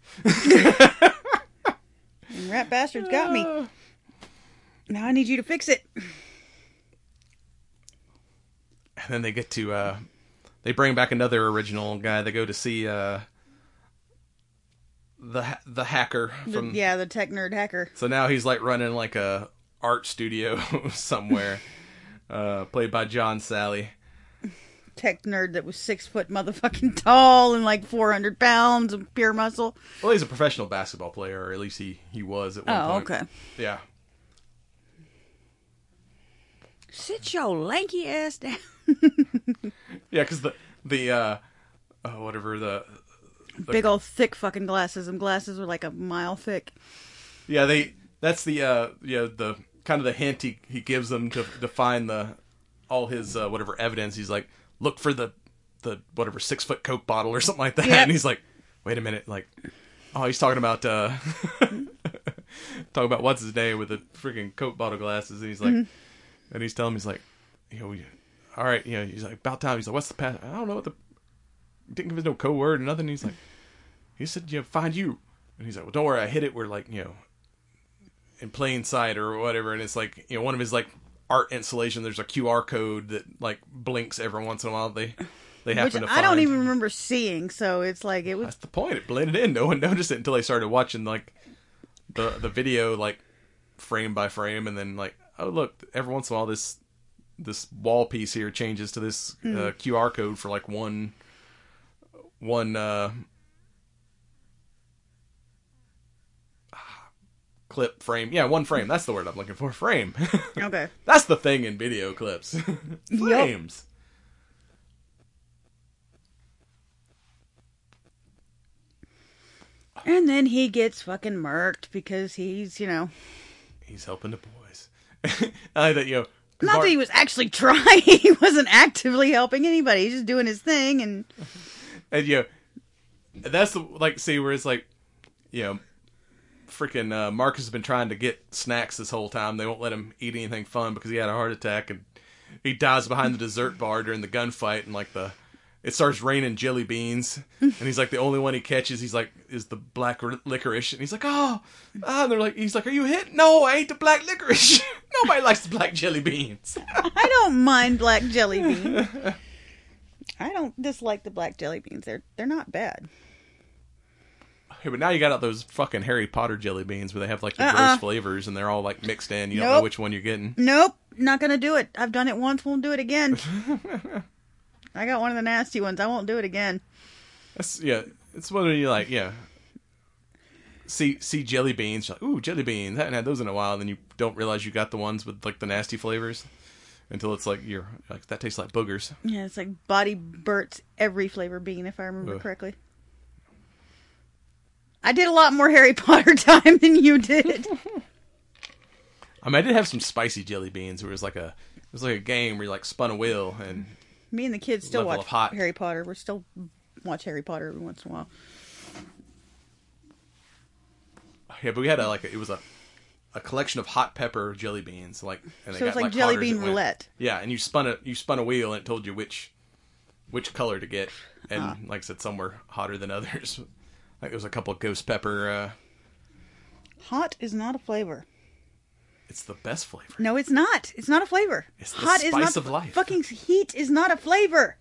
Speaker 5: Rat bastards got me. Now I need you to fix it.
Speaker 2: And then they get to, uh, they bring back another original guy. They go to see, uh, the the hacker. From,
Speaker 5: the, yeah, the tech nerd hacker.
Speaker 2: So now he's like running like a art studio somewhere, uh, played by John Sally.
Speaker 5: Tech nerd that was six foot motherfucking tall and like four hundred pounds of pure muscle.
Speaker 2: Well, he's a professional basketball player, or at least he, he was at one
Speaker 5: oh,
Speaker 2: point.
Speaker 5: Oh, okay.
Speaker 2: Yeah.
Speaker 5: Sit your lanky ass down.
Speaker 2: Yeah, because the, the uh, uh, whatever, the, the...
Speaker 5: Big old thick fucking glasses. And glasses were like a mile thick.
Speaker 2: Yeah, they, that's the, uh, yeah, the, kind of the hint he, he gives them to, to find the, all his, uh, whatever evidence. He's like, look for the, the whatever six foot Coke bottle or something like that. Yep. And he's like, wait a minute, like, oh, he's talking about, uh, talking about what's his name with the freaking Coke bottle glasses. And he's like, mm-hmm. and he's telling him, he's like, you know, all right, you know, he's like, about time. He's like, what's the pass? I don't know what the, didn't give us no code word or nothing. He's like, he said, you know, find you. And he's like, well, don't worry, I hit it where like, you know, in plain sight or whatever. And it's like, you know, one of his like, art installation, there's a Q R code that like blinks every once in a while. They they happen
Speaker 5: Which
Speaker 2: to find.
Speaker 5: I don't even remember seeing, so it's like it was.
Speaker 2: That's the point. It blended in. No one noticed it until they started watching like the the video like frame by frame, and then like, oh look, every once in a while this this wall piece here changes to this mm. uh, Q R code for like one one uh, clip frame. Yeah, one frame. That's the word I'm looking for. Frame.
Speaker 5: Okay.
Speaker 2: That's the thing in video clips. Frames.
Speaker 5: Yep. And then he gets fucking murked because he's, you know...
Speaker 2: He's helping the boys. I that, you know...
Speaker 5: Not Mark... that he was actually trying. He wasn't actively helping anybody. He's just doing his thing and...
Speaker 2: And, you know, that's the, like, see, where it's like, you know... Freaking uh, Marcus has been trying to get snacks this whole time. They won't let him eat anything fun because he had a heart attack, and he dies behind the dessert bar during the gunfight. And like the, it starts raining jelly beans, and he's like the only one he catches. He's like is the black licorice, and he's like, oh, ah, and they're like, he's like, are you hit? No, I ate the black licorice. Nobody likes the black jelly beans.
Speaker 5: I don't mind black jelly beans. I don't dislike the black jelly beans. They're they're not bad.
Speaker 2: Hey, but now you got out those fucking Harry Potter jelly beans where they have like the
Speaker 5: uh-uh.
Speaker 2: gross flavors and they're all like mixed in. You
Speaker 5: nope.
Speaker 2: don't know which one you're getting.
Speaker 5: Nope, not gonna do it. I've done it once, won't do it again. I got one of the nasty ones. I won't do it again.
Speaker 2: That's yeah. It's when you like yeah. See see jelly beans. You're like, ooh, jelly beans. I haven't had those in a while. And then you don't realize you got the ones with like the nasty flavors until it's like you're like that tastes like boogers.
Speaker 5: Yeah, it's like Body Burt's every flavor bean, if I remember
Speaker 2: Ugh.
Speaker 5: correctly. I did a lot more Harry Potter time than you did.
Speaker 2: I mean, I did have some spicy jelly beans. Where it was like a, it was like a game where you like spun a wheel and.
Speaker 5: Me and the kids still
Speaker 2: watch hot.
Speaker 5: Harry Potter. We still watch Harry Potter every once in a while.
Speaker 2: Yeah, but we had a like a, it was a, a collection of hot pepper jelly beans, like and they
Speaker 5: so
Speaker 2: got
Speaker 5: it's like,
Speaker 2: like
Speaker 5: jelly
Speaker 2: hotter
Speaker 5: bean
Speaker 2: as it went.
Speaker 5: roulette.
Speaker 2: Yeah, and you spun a you spun a wheel and it told you which, which color to get, and
Speaker 5: huh.
Speaker 2: like I said, some were hotter than others. Like there was a couple of ghost pepper. Uh,
Speaker 5: Hot is not a flavor.
Speaker 2: It's the best flavor.
Speaker 5: No, it's not. It's not a flavor.
Speaker 2: It's the
Speaker 5: Hot
Speaker 2: spice
Speaker 5: is not
Speaker 2: of life.
Speaker 5: Fucking heat is not a flavor.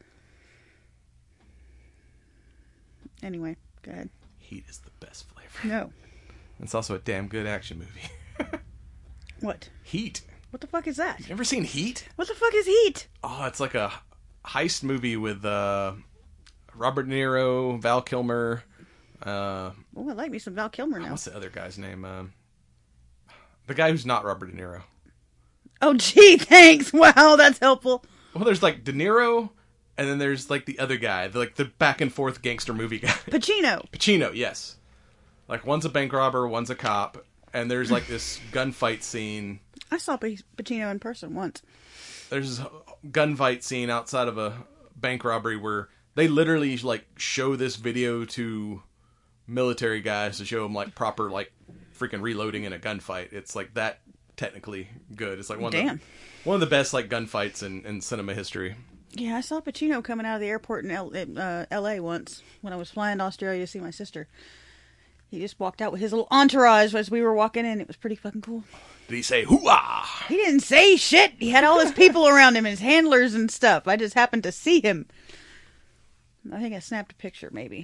Speaker 5: Anyway, go ahead.
Speaker 2: Heat is the best flavor.
Speaker 5: No.
Speaker 2: It's also a damn good action movie.
Speaker 5: What?
Speaker 2: Heat.
Speaker 5: What the fuck is that?
Speaker 2: You ever seen Heat?
Speaker 5: What the fuck is Heat?
Speaker 2: Oh, it's like a heist movie with uh, Robert De Niro, Val Kilmer. Uh,
Speaker 5: oh, I like me some Val Kilmer now.
Speaker 2: What's the other guy's name? Um, the guy who's not Robert De Niro.
Speaker 5: Oh, gee, thanks. Wow, that's helpful.
Speaker 2: Well, there's like De Niro, and then there's like the other guy, the, like the back and forth gangster movie guy.
Speaker 5: Pacino.
Speaker 2: Pacino, yes. Like one's a bank robber, one's a cop, and there's like this gunfight scene.
Speaker 5: I saw Pacino in person once.
Speaker 2: There's this gunfight scene outside of a bank robbery where they literally like show this video to military guys to show them like proper like freaking reloading in a gunfight. It's like that technically good. It's like one
Speaker 5: Damn.
Speaker 2: of the one of the best like gunfights in, in cinema history.
Speaker 5: Yeah, I saw Pacino coming out of the airport in L- uh, L A once when I was flying to Australia to see my sister. He just walked out with his little entourage as we were walking in. It was pretty fucking cool.
Speaker 2: Did he say hoo-ah?
Speaker 5: He didn't say shit. He had all his people around him, his handlers and stuff. I just happened to see him. I think I snapped a picture, maybe.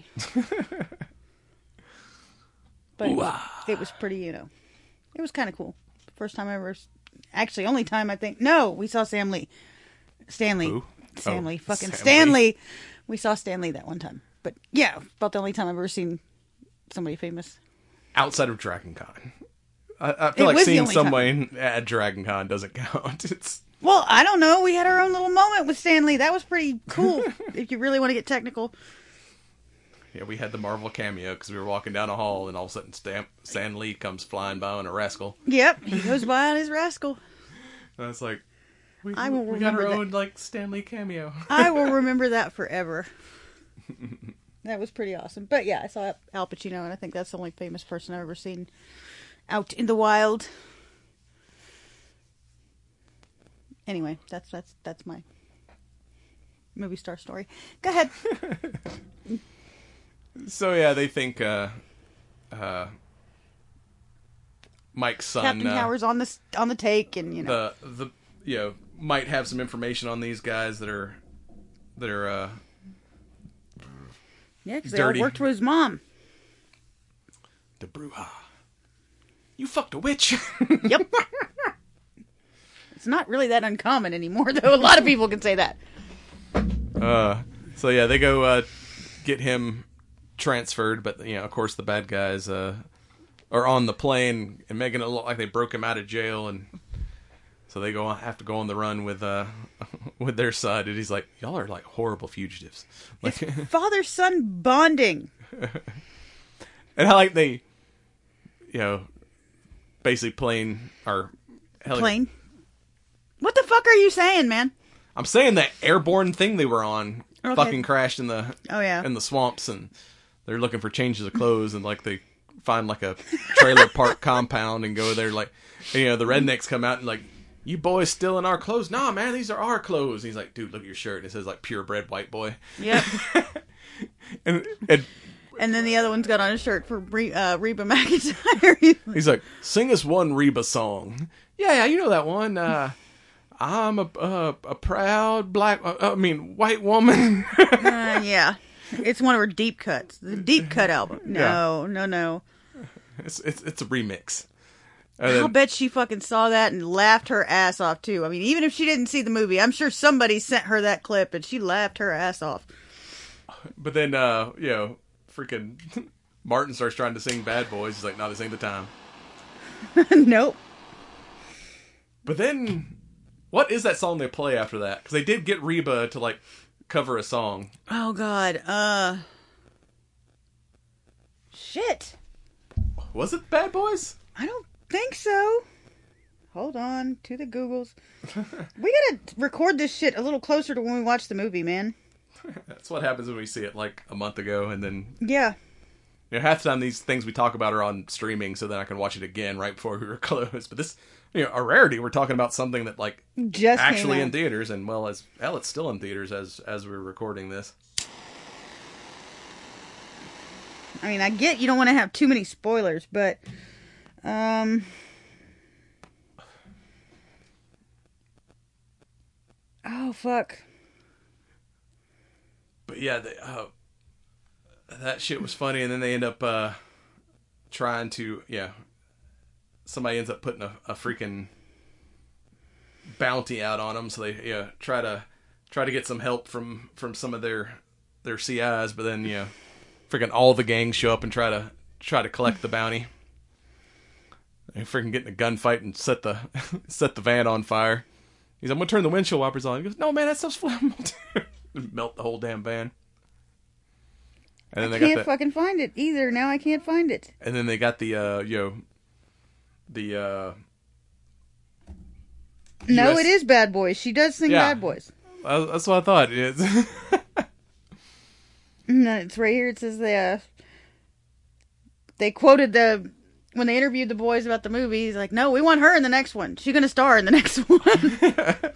Speaker 5: But
Speaker 2: Ooh-ah.
Speaker 5: it was pretty, you know, it was kind of cool. First time I ever, actually, only time I think, no, we saw Sam Lee. Stanley.
Speaker 2: Who?
Speaker 5: Stanley.
Speaker 2: Oh,
Speaker 5: fucking
Speaker 2: Sam
Speaker 5: Stanley.
Speaker 2: Lee.
Speaker 5: We saw Stanley that one time. But yeah, about the only time I've ever seen somebody famous.
Speaker 2: Outside of Dragon Con. I, I feel
Speaker 5: It
Speaker 2: like
Speaker 5: was the
Speaker 2: seeing
Speaker 5: only
Speaker 2: someone at Dragon Con doesn't count. It's
Speaker 5: Well, I don't know. We had our own little moment with Stanley. That was pretty cool, if you really want to get technical.
Speaker 2: Yeah, we had the Marvel cameo because we were walking down a hall and all of a sudden Stan, Stan Lee comes flying by on a rascal.
Speaker 5: Yep, he goes by on his rascal.
Speaker 2: And it's like, we,
Speaker 5: I will
Speaker 2: we got our
Speaker 5: remember that.
Speaker 2: own like Stan Lee cameo.
Speaker 5: I will remember that forever. That was pretty awesome. But yeah, I saw Al Pacino, and I think that's the only famous person I've ever seen out in the wild. Anyway, that's that's that's my movie star story. Go ahead.
Speaker 2: So yeah, they think uh, uh, Mike's son,
Speaker 5: Captain
Speaker 2: uh,
Speaker 5: Howard's on the on the take, and you know
Speaker 2: the the you know might have some information on these guys that are that are uh,
Speaker 5: yeah, because they all
Speaker 2: dirty.
Speaker 5: worked with his mom.
Speaker 2: the Bruja. You fucked a witch.
Speaker 5: Yep. It's not really that uncommon anymore, though. A lot of people can say that.
Speaker 2: Uh, so yeah, they go uh, get him transferred, but you know, of course, the bad guys uh, are on the plane and making it look like they broke him out of jail, and so they go on, have to go on the run with uh, with their side. And he's like, "Y'all are like horrible fugitives." Like,
Speaker 5: Father son bonding.
Speaker 2: and I like they, you know, basically plane or heli-
Speaker 5: Plane. What the fuck are you saying, man?
Speaker 2: I'm saying that airborne thing they were on
Speaker 5: Okay.
Speaker 2: fucking crashed in the
Speaker 5: Oh, yeah.
Speaker 2: in the swamps, and they're looking for changes of clothes, and like they find like a trailer park compound and go there, like, and, you know, the rednecks come out and like, "You boys stealing our clothes?" "Nah, man, these are our clothes." And he's like, "Dude, look at your shirt." And it says like purebred white boy.
Speaker 5: Yep.
Speaker 2: and, and
Speaker 5: And then the other one's got on a shirt for Re- uh, Reba McEntire.
Speaker 2: he's like, "Sing us one Reba song." "Yeah, yeah, you know that one. Uh, I'm a uh, a proud black, uh, I mean, white woman."
Speaker 5: uh, yeah. It's one of her deep cuts. The deep cut album. No, no, no.
Speaker 2: It's it's it's a remix. And
Speaker 5: I'll
Speaker 2: then,
Speaker 5: bet she fucking saw that and laughed her ass off, too. I mean, even if she didn't see the movie, I'm sure somebody sent her that clip and she laughed her ass off.
Speaker 2: but then, uh, you know, freaking Martin starts trying to sing Bad Boys. He's like, "No, this ain't the time."
Speaker 5: Nope.
Speaker 2: But then, what is that song they play after that? Because they did get Reba to, like, cover a song.
Speaker 5: Oh, God. Uh. Shit.
Speaker 2: Was it Bad Boys?
Speaker 5: I don't think so. Hold on. To the Googles. We gotta record this shit a little closer to when we watch the movie, man.
Speaker 2: That's what happens when we see it, like, a month ago, and then...
Speaker 5: Yeah.
Speaker 2: You know, half the time these things we talk about are on streaming, so then I can watch it again right before we were closed. But this, you know, a rarity. We're talking about something that, like,
Speaker 5: Just came
Speaker 2: actually in
Speaker 5: out.
Speaker 2: theaters, and, well, as hell, it's still in theaters as as we're recording this.
Speaker 5: I mean, I get you don't want to have too many spoilers, but... Um... Oh, fuck.
Speaker 2: But yeah, they, uh, that shit was funny, and then they end up uh, trying to, yeah, somebody ends up putting a, a freaking bounty out on them, so they yeah try to try to get some help from, from some of their their C Is, but then yeah, freaking all the gangs show up and try to try to collect the bounty. They freaking get in a gunfight and set the set the van on fire. He's like, "I'm gonna turn the windshield wipers on." He goes, "No, man, that stuff's flammable." Melt the whole damn van. And then
Speaker 5: I
Speaker 2: they
Speaker 5: can't
Speaker 2: got the,
Speaker 5: fucking find it either. Now I can't find it.
Speaker 2: and then they got the uh, you know, the uh,
Speaker 5: No,
Speaker 2: U S
Speaker 5: it is Bad Boys. She does sing
Speaker 2: Yeah.
Speaker 5: Bad Boys.
Speaker 2: uh, that's what I thought. It's
Speaker 5: No, it's right here. It says they, uh, they quoted the when they interviewed the boys about the movie, he's like, no, we want her in the next one. She's going to star in the next one.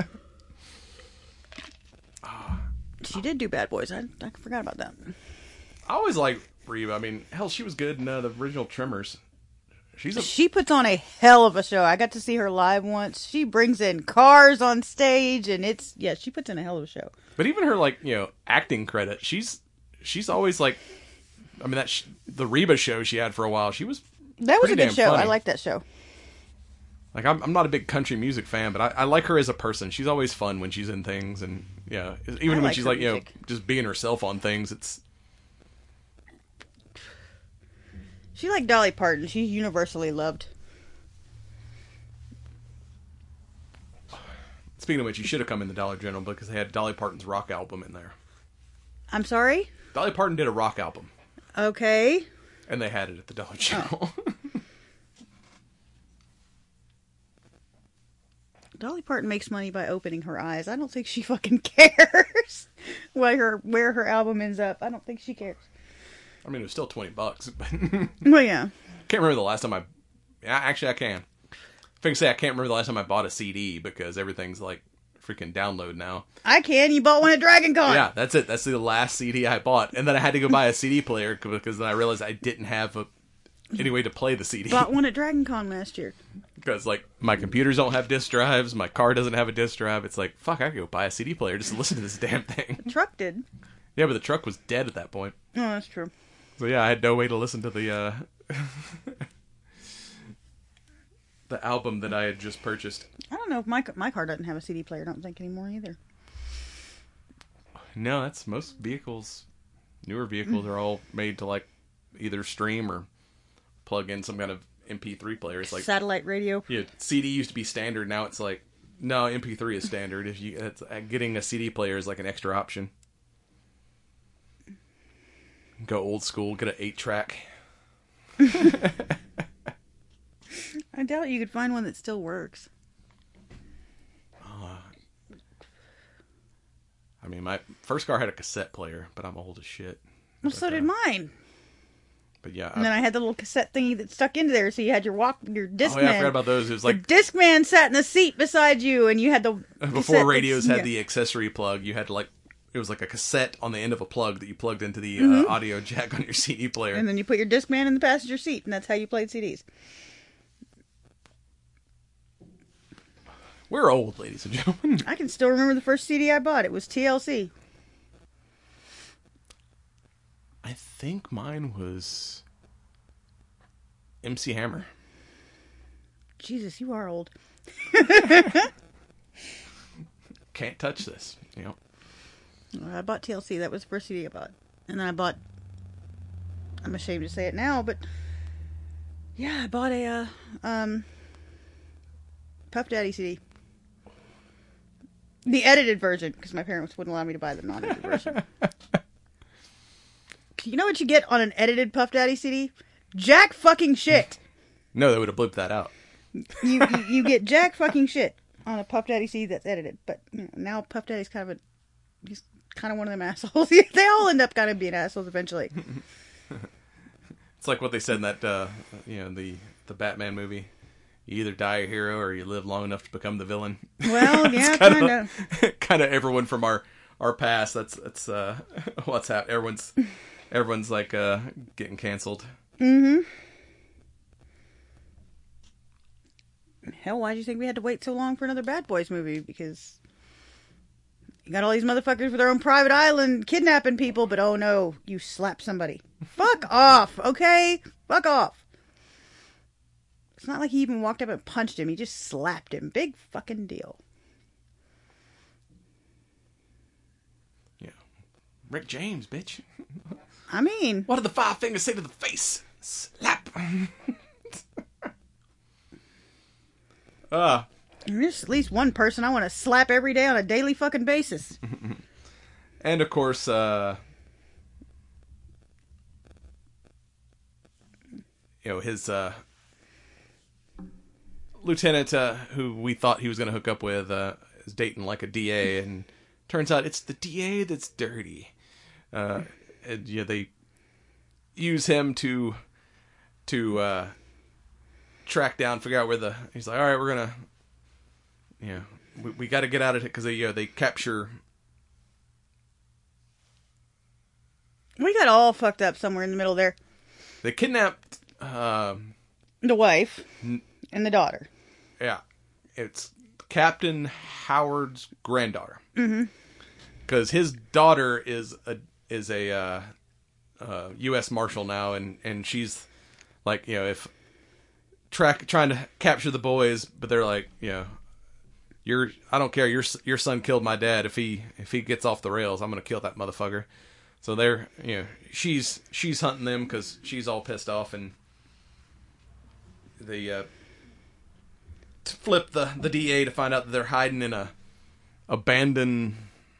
Speaker 5: She did do Bad Boys. I, I forgot about that.
Speaker 2: I always liked Reba. I mean, hell, she was good in uh, the original Tremors. She's a...
Speaker 5: She puts on a hell of a show. I got to see her live once. She brings in cars on stage, and it's, yeah, she puts in a hell of a show.
Speaker 2: But even her, like, you know, acting credit, she's she's always, like, I mean, that sh- the Reba show she had for a while, she was
Speaker 5: That was a
Speaker 2: pretty
Speaker 5: good
Speaker 2: damn
Speaker 5: show.
Speaker 2: funny.
Speaker 5: I like that show.
Speaker 2: Like, I'm, I'm not a big country music fan, but I, I like her as a person. She's always fun when she's in things, and, yeah, even
Speaker 5: I
Speaker 2: when
Speaker 5: like
Speaker 2: she's,
Speaker 5: her
Speaker 2: like, you know,
Speaker 5: music.
Speaker 2: just being herself on things, it's...
Speaker 5: She like Dolly Parton. She's universally loved.
Speaker 2: Speaking of which, you should have come in the Dollar General because they had Dolly Parton's rock album in there.
Speaker 5: I'm sorry?
Speaker 2: Dolly Parton did a rock album,
Speaker 5: Okay.
Speaker 2: and they had it at the Dollar General.
Speaker 5: Oh. Dolly Parton makes money by opening her eyes. I don't think she fucking cares where her where her album ends up. I don't think she cares.
Speaker 2: I mean, it was still twenty bucks, but
Speaker 5: Well, yeah.
Speaker 2: can't remember the last time I... Yeah, actually, I can. If I can say I can't remember the last time I bought a C D because everything's, like, freaking download now.
Speaker 5: I can. You bought one at Dragon Con.
Speaker 2: Yeah, that's it. That's the last C D I bought. And then I had to go buy a C D player because then I realized I didn't have a, any way to play the C D.
Speaker 5: Bought one at Dragon Con last year.
Speaker 2: Because, like, my computers don't have disk drives, my car doesn't have a disk drive. It's like, fuck, I could go buy a C D player just to listen to this damn thing.
Speaker 5: The truck did.
Speaker 2: Yeah, but the truck was dead at that point.
Speaker 5: Oh, that's true.
Speaker 2: So, yeah, I had no way to listen to the, uh... the album that I had just purchased.
Speaker 5: I don't know if my my car doesn't have a C D player. I don't think anymore either.
Speaker 2: No, that's most vehicles. Newer vehicles are all made to, like, either stream or plug in some kind of M P three player. It's like
Speaker 5: Satellite radio.
Speaker 2: yeah, C D used to be standard. Now it's like no, M P three is standard. If you it's, uh, getting a C D player is like an extra option. Go old school, get an eight track.
Speaker 5: I doubt you could find one that still works.
Speaker 2: Uh, I mean, my first car had a cassette player, but I'm old as shit.
Speaker 5: Well,
Speaker 2: but,
Speaker 5: so did
Speaker 2: uh,
Speaker 5: mine.
Speaker 2: But yeah,
Speaker 5: And then I had the little cassette thingy that stuck into there, so you had your walk, your Discman.
Speaker 2: oh yeah, I forgot about those. It was like
Speaker 5: the Discman sat in the seat beside you, and you had the
Speaker 2: before
Speaker 5: cassette
Speaker 2: radios
Speaker 5: that's-
Speaker 2: had
Speaker 5: yeah.
Speaker 2: the accessory plug. You had to like it was like a cassette on the end of a plug that you plugged into the
Speaker 5: Mhm.
Speaker 2: uh, audio jack on your C D player.
Speaker 5: And then you put your Discman in the passenger seat, and that's how you played C Ds.
Speaker 2: We're old, ladies and gentlemen.
Speaker 5: I can still remember the first C D I bought. It was T L C.
Speaker 2: I think mine was M C Hammer.
Speaker 5: Jesus, you are old.
Speaker 2: Can't touch this. You know.
Speaker 5: I bought T L C. That was the first C D I bought. And then I bought... I'm ashamed to say it now, but... Yeah, I bought a uh, um, Puff Daddy C D. The edited version, because my parents wouldn't allow me to buy the non-edited version. You know what you get on an edited Puff Daddy C D? Jack fucking shit.
Speaker 2: No, they would have blipped that out.
Speaker 5: You, you you get jack fucking shit on a Puff Daddy C D that's edited. But you know, now Puff Daddy's kind of a... He's kind of one of them assholes. They all end up kind of being assholes eventually.
Speaker 2: It's like what they said in that, uh, you know, the the Batman movie. You either die a hero or you live long enough to become the villain.
Speaker 5: Well, yeah,
Speaker 2: kind
Speaker 5: kind
Speaker 2: of. Kind of everyone from our, our past. That's that's uh, what's happening. Everyone's everyone's like uh, getting canceled.
Speaker 5: Mm-hmm. Hell, why do you think we had to wait so long for another Bad Boys movie? Because you got all these motherfuckers with their own private island kidnapping people, but oh no, you slap somebody. Fuck off, okay? Fuck off. It's not like he even walked up and punched him. He just slapped him. Big fucking deal.
Speaker 2: Yeah. Rick James, bitch.
Speaker 5: I mean...
Speaker 2: What did the five fingers say to the face? Slap. Ah.
Speaker 5: There's at least one person I want to slap every day on a daily fucking basis.
Speaker 2: And of course, uh... you know, his, uh... lieutenant, uh, who we thought he was going to hook up with, uh, is dating like a D A, and turns out it's the D A that's dirty. Uh, and, yeah, they use him to, to, uh, track down, figure out where the. He's like, all right, we're gonna. You know, we, we got to get out of it because they, you know, they capture.
Speaker 5: We got all fucked up somewhere in the middle there.
Speaker 2: They kidnapped. Uh,
Speaker 5: the wife n- and the daughter.
Speaker 2: Yeah, it's Captain Howard's granddaughter.
Speaker 5: Mm-hmm.
Speaker 2: Because his daughter is a is a uh, uh, U S Marshal now, and, and she's like, you know, if track trying to capture the boys, but they're like, you know, you're I don't care, your your son killed my dad. If he if he gets off the rails, I'm gonna kill that motherfucker. So they're, you know, she's she's hunting them because she's all pissed off, and they uh, flip the the D A to find out that they're hiding in a abandoned.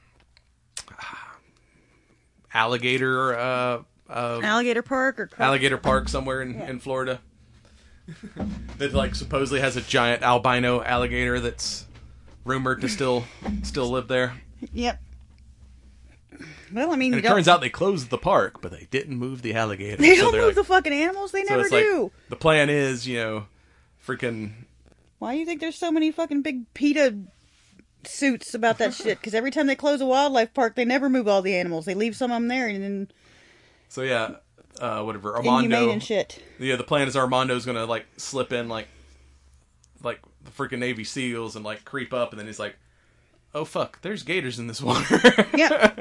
Speaker 2: Alligator, uh, uh,
Speaker 5: alligator park or
Speaker 2: alligator park somewhere in, yeah. in Florida that like supposedly has a giant albino alligator that's rumored to still still live there.
Speaker 5: Yep. Well, I mean,
Speaker 2: and
Speaker 5: you
Speaker 2: it turns out they closed the park, but they didn't move the alligator.
Speaker 5: They
Speaker 2: so
Speaker 5: don't move
Speaker 2: like,
Speaker 5: the fucking animals. They
Speaker 2: so
Speaker 5: never
Speaker 2: it's
Speaker 5: do.
Speaker 2: Like, the plan is, you know, freaking.
Speaker 5: Why do you think there's so many fucking big PETA suits about that shit? Because every time they close a wildlife park, they never move all the animals. They leave some of them there, and then.
Speaker 2: So yeah, uh, whatever. Armando.
Speaker 5: Inhumane and shit.
Speaker 2: Yeah, the plan is Armando's gonna like slip in like, like the freaking Navy SEALs and like creep up, and then he's like, "Oh fuck, there's gators in this water."
Speaker 5: Yeah.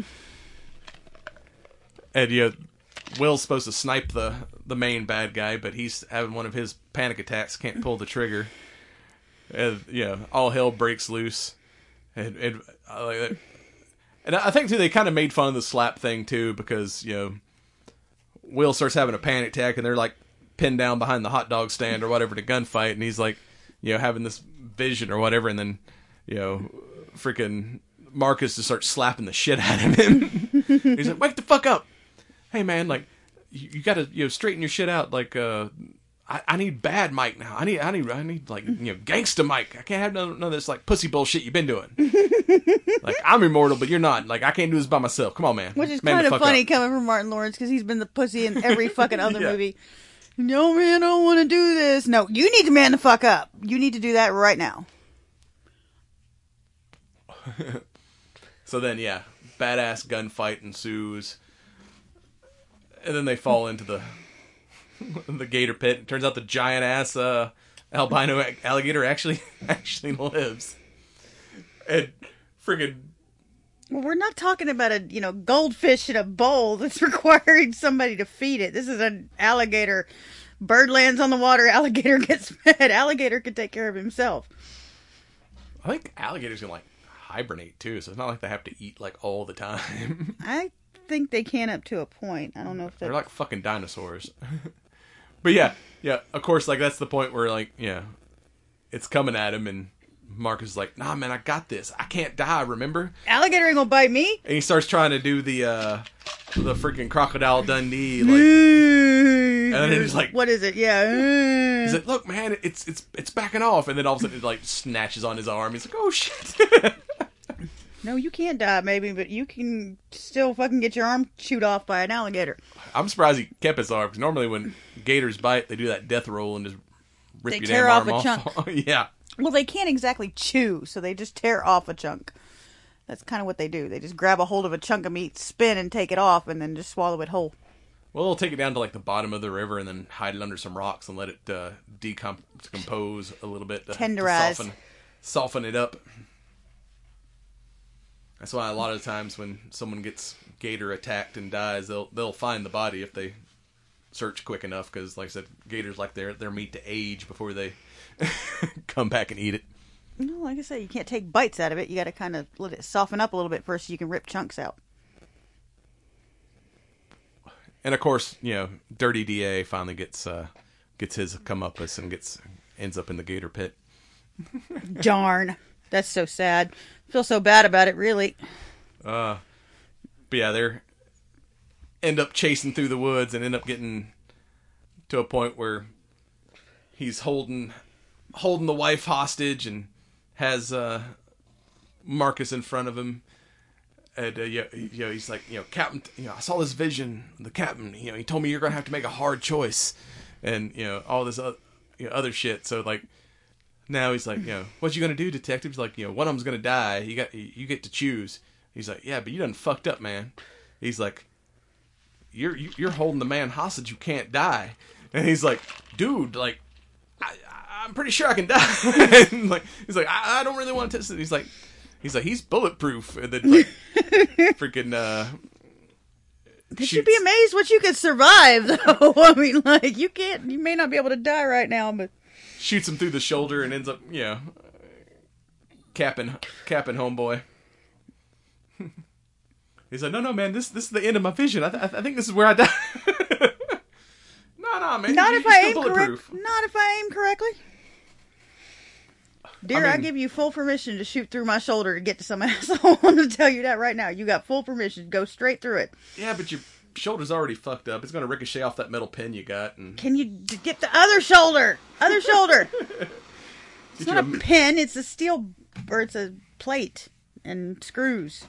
Speaker 2: And yeah, Will's supposed to snipe the the main bad guy, but he's having one of his panic attacks, can't pull the trigger. And yeah, all hell breaks loose, and and, uh, and I think too they kind of made fun of the slap thing too, because you know Will starts having a panic attack and they're like pinned down behind the hot dog stand or whatever to gunfight, and he's like, you know, having this vision or whatever, and then you know freaking Marcus just starts slapping the shit out of him. He's like, wake the fuck up, hey man, like you, you gotta you know straighten your shit out, like uh. I, I need bad Mike now. I need, I need, I need like you know, gangsta Mike. I can't have none, none of this like pussy bullshit you've been doing. Like I'm immortal, but you're not. Like I can't do this by myself. Come on, man.
Speaker 5: Which is
Speaker 2: man
Speaker 5: kind of funny
Speaker 2: up.
Speaker 5: coming from Martin Lawrence because he's been the pussy in every fucking other
Speaker 2: yeah.
Speaker 5: movie. No man, I don't want to do this. No, you need to man the fuck up. You need to do that right now.
Speaker 2: So then, yeah, badass gunfight ensues, and then they fall into the. the gator pit. It turns out the giant ass uh, albino alligator actually actually lives. And friggin'
Speaker 5: well, we're not talking about a you know goldfish in a bowl that's requiring somebody to feed it. This is an alligator. Bird lands on the water. Alligator gets fed. Alligator can take care of himself.
Speaker 2: I think alligators can like hibernate too, so it's not like they have to eat like all the time.
Speaker 5: I think they can up to a point. I don't know if that's...
Speaker 2: they're like fucking dinosaurs. But yeah, yeah, of course, like that's the point where like, yeah, it's coming at him, and Marcus is like, nah, man, I got this. I can't die, remember?
Speaker 5: Alligator ain't gonna bite me.
Speaker 2: And he starts trying to do the, uh, the freaking Crocodile Dundee, like, and then he's like,
Speaker 5: what is it? Yeah.
Speaker 2: He's like, look, man, it's, it's, it's backing off. And then all of a sudden it like snatches on his arm. He's like, oh shit.
Speaker 5: No, you can't die, maybe, but you can still fucking get your arm chewed off by an alligator.
Speaker 2: I'm surprised he kept his arm, because normally when gators bite, they do that death roll and just rip
Speaker 5: they
Speaker 2: your
Speaker 5: tear
Speaker 2: damn
Speaker 5: off
Speaker 2: arm
Speaker 5: a
Speaker 2: off.
Speaker 5: chunk.
Speaker 2: Yeah.
Speaker 5: Well, they can't exactly chew, so they just tear off a chunk. That's kind of what they do. They just grab a hold of a chunk of meat, spin, and take it off, and then just swallow it whole.
Speaker 2: Well, they'll take it down to like the bottom of the river and then hide it under some rocks and let it uh, decomp- decompose a little bit. To,
Speaker 5: Tenderize.
Speaker 2: To soften, soften it up. That's why a lot of times when someone gets gator attacked and dies, they'll they'll find the body if they search quick enough. Because, like I said, gators like their their meat to age before they come back and eat it.
Speaker 5: No, like I said, you can't take bites out of it. You got to kind of let it soften up a little bit first so you can rip chunks out.
Speaker 2: And of course, you know, Dirty D A finally gets uh, gets his comeuppance and gets ends up in the gator pit.
Speaker 5: Darn, that's so sad. I feel so bad about it, really.
Speaker 2: Uh, but yeah, they're end up chasing through the woods and end up getting to a point where he's holding holding the wife hostage and has uh, Marcus in front of him. And, uh, you know, he's like, you know, Captain, you know, I saw this vision. The captain, you know, he told me you're going to have to make a hard choice. And, you know, all this other, you know, other shit. So like now he's like, you know, what you gonna do, detective? He's like, you know, one of them's gonna die. You got you get to choose. He's like, yeah, but you done fucked up, man. He's like, you're you're holding the man hostage. You can't die. And he's like, dude, like, I, I'm pretty sure I can die. And like, he's like, I, I don't really want to test it. He's like, he's like, he's bulletproof. And then like, freaking, uh,
Speaker 5: They should be amazed what you could survive, though. I mean, like, you can't, you may not be able to die right now, but
Speaker 2: shoots him through the shoulder and ends up, you know, capping, capping homeboy. He's like, no, no, man, this this is the end of my vision. I, th- I think this is where I die. no, no, man.
Speaker 5: Not
Speaker 2: you,
Speaker 5: if I aim
Speaker 2: bulletproof.
Speaker 5: correct. Not if I aim correctly. Dear, I, mean, I give you full permission to shoot through my shoulder to get to some asshole. I'm going to tell you that right now. You got full permission. Go straight through it.
Speaker 2: Yeah, but your shoulder's already fucked up. It's going to ricochet off that metal pin you got. And...
Speaker 5: Can you d- get the other shoulder? Other shoulder. It's not a m- pin. It's a steel, or it's a plate and screws.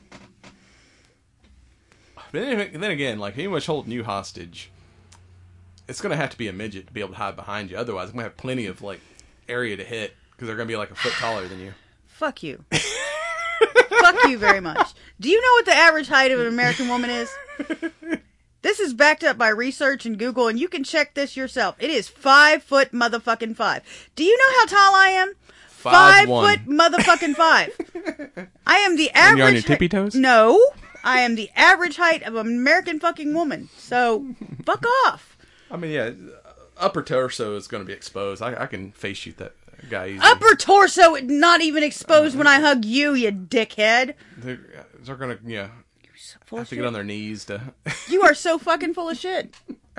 Speaker 2: But then, then again, like, anyone's holding you hostage, it's going to have to be a midget to be able to hide behind you. Otherwise, I'm going to have plenty of, like, area to hit. Because they're going to be like a foot taller than you.
Speaker 5: Fuck you. Fuck you very much. Do you know what the average height of an American woman is? This is backed up by research and Google, and you can check this yourself. It is five foot motherfucking five. Do you know how tall I am?
Speaker 2: Five,
Speaker 5: five
Speaker 2: one.
Speaker 5: foot motherfucking five. I am the average.
Speaker 2: And you're on your tippy toes?
Speaker 5: Hi- no. I am the average height of an American fucking woman. So, fuck off.
Speaker 2: I mean, yeah, upper torso is going to be exposed. I, I can face shoot that guy easily.
Speaker 5: Upper torso not even exposed uh, when I hug you, you dickhead.
Speaker 2: They're, they're gonna, yeah,
Speaker 5: so full
Speaker 2: have
Speaker 5: of
Speaker 2: to
Speaker 5: shit.
Speaker 2: get on their knees to.
Speaker 5: You are so fucking full of shit.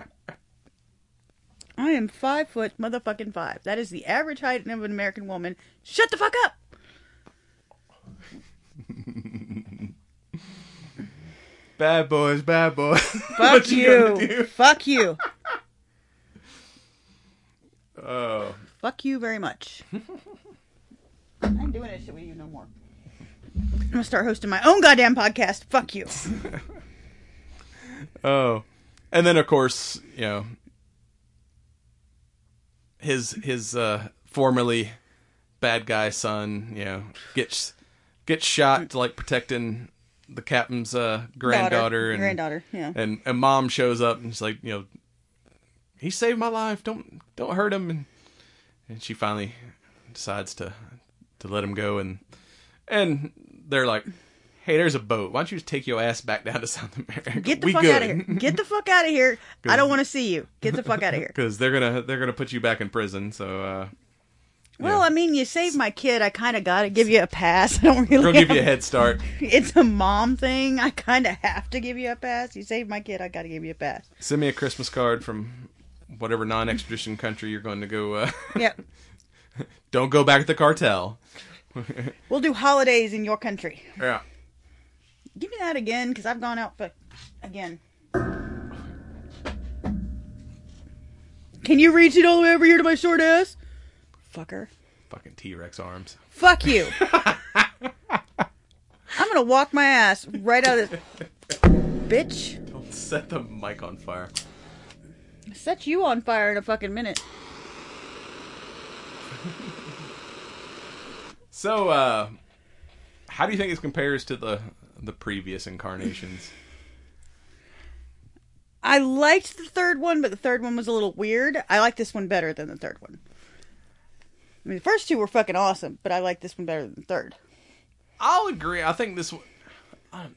Speaker 5: I am five foot motherfucking five. That is the average height of an American woman. Shut the fuck up.
Speaker 2: Bad boys, bad boys.
Speaker 5: Fuck you. you? Fuck you.
Speaker 2: Oh.
Speaker 5: Fuck you very much. I ain't doing that shit with you no more. I'm gonna start hosting my own goddamn podcast. Fuck you.
Speaker 2: Oh. And then, of course, you know, his his uh, formerly bad guy son, you know, gets gets shot like protecting the captain's uh, granddaughter.
Speaker 5: Daughter.
Speaker 2: And
Speaker 5: granddaughter, yeah.
Speaker 2: And, and mom shows up and she's like, you know, he saved my life. Don't don't hurt him. And and she finally decides to to let him go. And and they're like, hey, there's a boat. Why don't you just take your ass back down to South America?
Speaker 5: Get the
Speaker 2: we
Speaker 5: fuck
Speaker 2: good.
Speaker 5: out of here. Get the fuck out of here. I don't want to see you. Get the fuck out of here.
Speaker 2: Because they're gonna they're gonna put you back in prison. So. Uh,
Speaker 5: Well,
Speaker 2: yeah.
Speaker 5: I mean, you saved my kid. I kind of got to give you a pass. I don't really.
Speaker 2: They'll give you a head start.
Speaker 5: It's a mom thing. I kind of have to give you a pass. You saved my kid. I got to give you a pass.
Speaker 2: Send me a Christmas card from whatever non-extradition country you're going to go. Uh,
Speaker 5: Yep.
Speaker 2: Don't go back to the cartel.
Speaker 5: We'll do holidays in your country.
Speaker 2: Yeah.
Speaker 5: Give me that again, because I've gone out for again. Can you reach it all the way over here to my short ass? Fucker.
Speaker 2: Fucking T-Rex arms.
Speaker 5: Fuck you. I'm gonna walk my ass right out of this. Bitch.
Speaker 2: Don't set the mic on fire.
Speaker 5: Set you on fire in a fucking minute.
Speaker 2: So, uh, how do you think this compares to the the previous incarnations?
Speaker 5: I liked the third one, but the third one was a little weird. I like this one better than the third one. I mean, the first two were fucking awesome, but I like this one better than the third.
Speaker 2: I'll agree. I think this one... Um,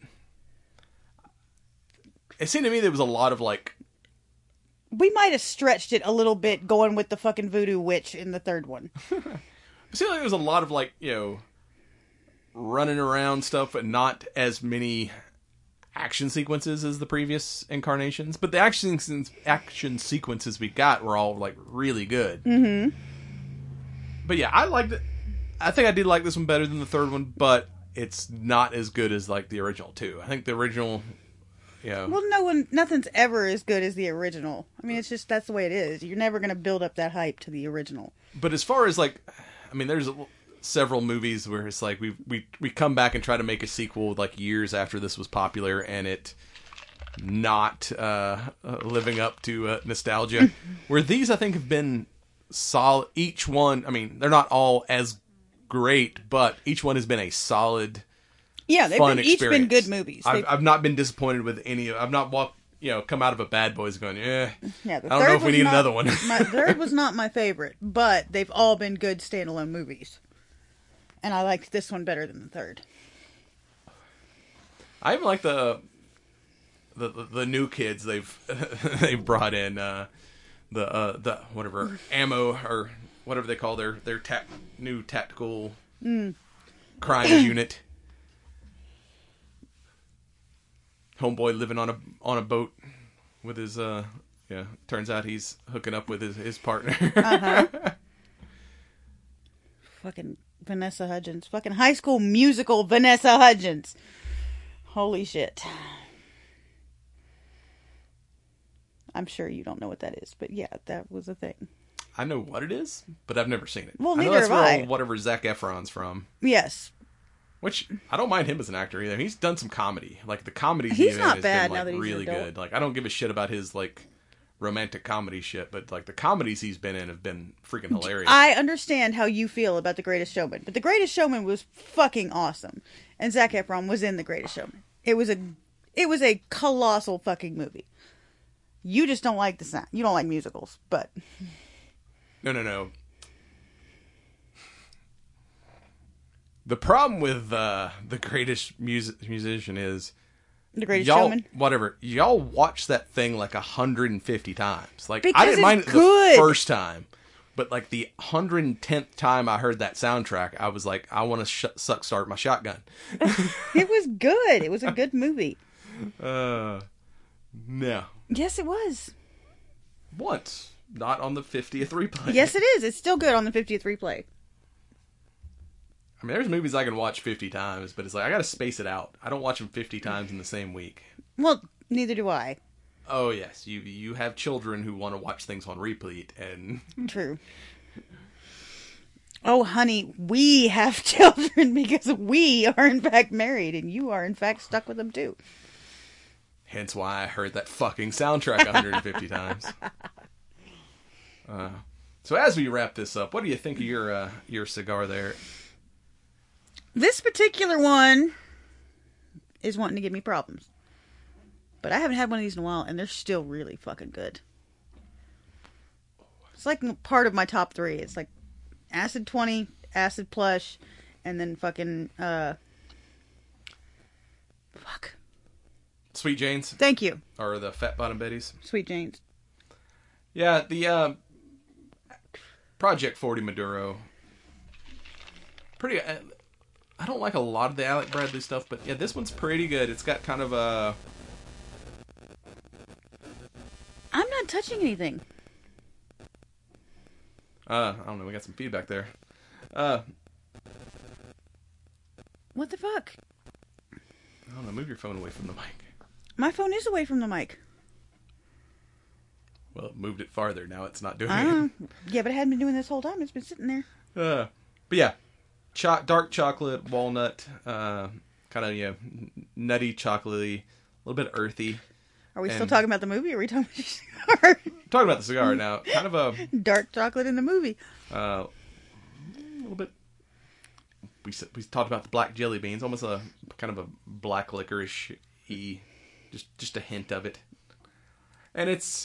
Speaker 2: it seemed to me there was a lot of, like...
Speaker 5: We might have stretched it a little bit going with the fucking voodoo witch in the third one.
Speaker 2: It seemed like there was a lot of, like, you know, running around stuff, but not as many action sequences as the previous incarnations. But the action action sequences we got were all, like, really good.
Speaker 5: Mm-hmm.
Speaker 2: But yeah, I liked it. I think I did like this one better than the third one, but it's not as good as, like, the original two. I think the original, you know...
Speaker 5: Well, no one, nothing's ever as good as the original. I mean, it's just, that's the way it is. You're never going to build up that hype to the original.
Speaker 2: But as far as, like... I mean, there's several movies where it's like we we we come back and try to make a sequel like years after this was popular, and it not uh, uh, living up to uh, nostalgia. Where these, I think, have been solid. Each one, I mean, they're not all as great, but each one has been a solid,
Speaker 5: yeah, they've
Speaker 2: fun
Speaker 5: been, each
Speaker 2: experience.
Speaker 5: been good movies.
Speaker 2: I've,
Speaker 5: They've-
Speaker 2: I've not been disappointed with any of. I've not walked, you know, come out of a Bad Boys going, yeah.
Speaker 5: Yeah, the
Speaker 2: I don't know
Speaker 5: third
Speaker 2: if we
Speaker 5: was
Speaker 2: need
Speaker 5: not-
Speaker 2: another one.
Speaker 5: My third was not my favorite, but they've all been good standalone movies, and I liked this one better than the third.
Speaker 2: I even like the the the, the new kids they've they've brought in uh, the uh, the whatever ammo or whatever they call their their tac- new tactical
Speaker 5: Mm.
Speaker 2: crimes unit. Homeboy living on a on a boat with his uh yeah. Turns out he's hooking up with his his partner.
Speaker 5: Uh-huh. Fucking Vanessa Hudgens. Fucking High School Musical Vanessa Hudgens. Holy shit. I'm sure you don't know what that is, but yeah, that was a thing.
Speaker 2: I know what it is, but I've never seen it.
Speaker 5: Well,
Speaker 2: I know
Speaker 5: neither
Speaker 2: that's
Speaker 5: have
Speaker 2: where
Speaker 5: I.
Speaker 2: all- whatever Zac Efron's from.
Speaker 5: Yes.
Speaker 2: Which, I don't mind him as an actor either. He's done some comedy. Like, the comedies
Speaker 5: He's
Speaker 2: he's
Speaker 5: not
Speaker 2: has
Speaker 5: bad
Speaker 2: been,
Speaker 5: now
Speaker 2: like,
Speaker 5: that he's an
Speaker 2: really
Speaker 5: adult.
Speaker 2: good. Like, I don't give a shit about his, like, romantic comedy shit, but, like, the comedies he's been in have been freaking hilarious.
Speaker 5: I understand how you feel about The Greatest Showman, but The Greatest Showman was fucking awesome, and Zac Efron was in The Greatest Showman. It was a, it was a colossal fucking movie. You just don't like the sound. You don't like musicals, but
Speaker 2: No, no, no. The problem with uh, The Greatest music- Musician is...
Speaker 5: The Greatest
Speaker 2: y'all,
Speaker 5: Showman.
Speaker 2: Whatever. Y'all watch that thing like one hundred fifty times. Like,
Speaker 5: Because
Speaker 2: I didn't
Speaker 5: it's
Speaker 2: mind it
Speaker 5: good.
Speaker 2: the first time. But, like, the one hundred tenth time I heard that soundtrack, I was like, I want to sh- suck start my shotgun.
Speaker 5: It was good. It was a good movie.
Speaker 2: Uh, no.
Speaker 5: Yes, it was.
Speaker 2: Once. Not on the fiftieth replay.
Speaker 5: Yes, it is. It's still good on the fiftieth replay.
Speaker 2: I mean, there's movies I can watch fifty times, but it's like, I gotta space it out. I don't watch them fifty times in the same week.
Speaker 5: Well, neither do I.
Speaker 2: Oh, yes. You you have children who want to watch things on repeat, and...
Speaker 5: True. Oh, honey, we have children because we are in fact married, and you are in fact stuck with them too.
Speaker 2: Hence why I heard that fucking soundtrack one hundred fifty times. Uh, so as we wrap this up, what do you think of your uh, your cigar there?
Speaker 5: This particular one is wanting to give me problems. But I haven't had one of these in a while, and they're still really fucking good. It's like part of my top three. It's like Acid twenty, Acid Plush, and then fucking, uh... Fuck.
Speaker 2: Sweet Janes?
Speaker 5: Thank you.
Speaker 2: Or the Fat Bottom Betties?
Speaker 5: Sweet Janes.
Speaker 2: Yeah, the uh, Project forty Maduro. Pretty... Uh, I don't like a lot of the Alec Bradley stuff, but yeah, this one's pretty good. It's got kind of a...
Speaker 5: I'm not touching anything.
Speaker 2: Uh, I don't know, we got some feedback there. Uh,
Speaker 5: What the fuck?
Speaker 2: I don't know, move your phone away from the mic.
Speaker 5: My phone is away from the mic.
Speaker 2: Well, it moved it farther, now it's not doing
Speaker 5: Uh,
Speaker 2: it.
Speaker 5: yeah, but it hadn't been doing this whole time. It's been sitting there.
Speaker 2: Uh, but yeah, Cho- dark chocolate, walnut, uh, kind of, yeah, nutty, chocolatey, a little bit earthy.
Speaker 5: Are we still
Speaker 2: And-
Speaker 5: talking about the movie, or are we talking about the cigar?
Speaker 2: Talking about the cigar now, kind of a...
Speaker 5: Dark chocolate in the movie.
Speaker 2: Uh, a little bit. We s- we talked about the black jelly beans, almost a kind of a black licorice y, just just a hint of it, and it's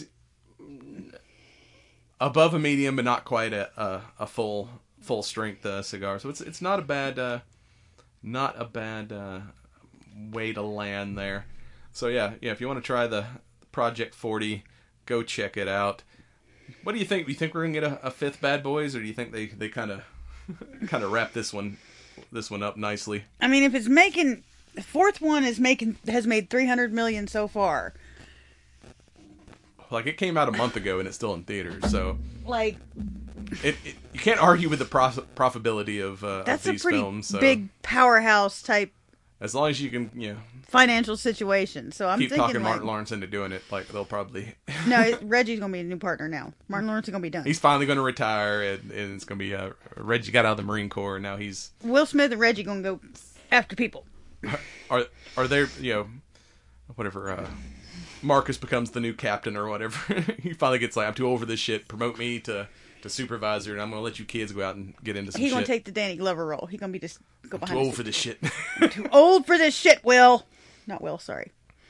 Speaker 2: above a medium, but not quite a a, a full full strength uh, cigar. So it's it's not a bad uh, not a bad uh, way to land there. So yeah, yeah. If you want to try the Project forty, go check it out. What do you think? Do you think we're gonna get a, a fifth Bad Boys, or do you think they they kind of kind of wrap this one this one up nicely?
Speaker 5: I mean, if it's making... The fourth one is making has made three hundred million so far.
Speaker 2: Like, it came out a month ago and it's still in theaters, so
Speaker 5: Like,
Speaker 2: it, it you can't argue with the prof- profitability of, uh,
Speaker 5: that's
Speaker 2: of
Speaker 5: a
Speaker 2: these
Speaker 5: pretty
Speaker 2: films. So
Speaker 5: big powerhouse type
Speaker 2: as long as you can, you know,
Speaker 5: financial situation. So I'm
Speaker 2: keep
Speaker 5: thinking
Speaker 2: talking
Speaker 5: like,
Speaker 2: Martin Lawrence into doing it, like they'll probably
Speaker 5: no, it, Reggie's gonna be a new partner now. Martin Lawrence is gonna be done.
Speaker 2: he's finally going to retire, and, and it's going to be uh, Reggie got out of the Marine Corps, and now he's
Speaker 5: Will Smith and Reggie gonna go after people.
Speaker 2: are are they, you know, whatever, uh, Marcus becomes the new captain or whatever. He finally gets like, I'm too old for this shit, promote me to the supervisor, and I'm going to let you kids go out and get into some
Speaker 5: He's
Speaker 2: shit.
Speaker 5: gonna take the Danny Glover role. He's gonna be just go
Speaker 2: I'm
Speaker 5: behind.
Speaker 2: too
Speaker 5: the
Speaker 2: old for this shit.
Speaker 5: I'm too old for this shit, Will. Not Will. Sorry.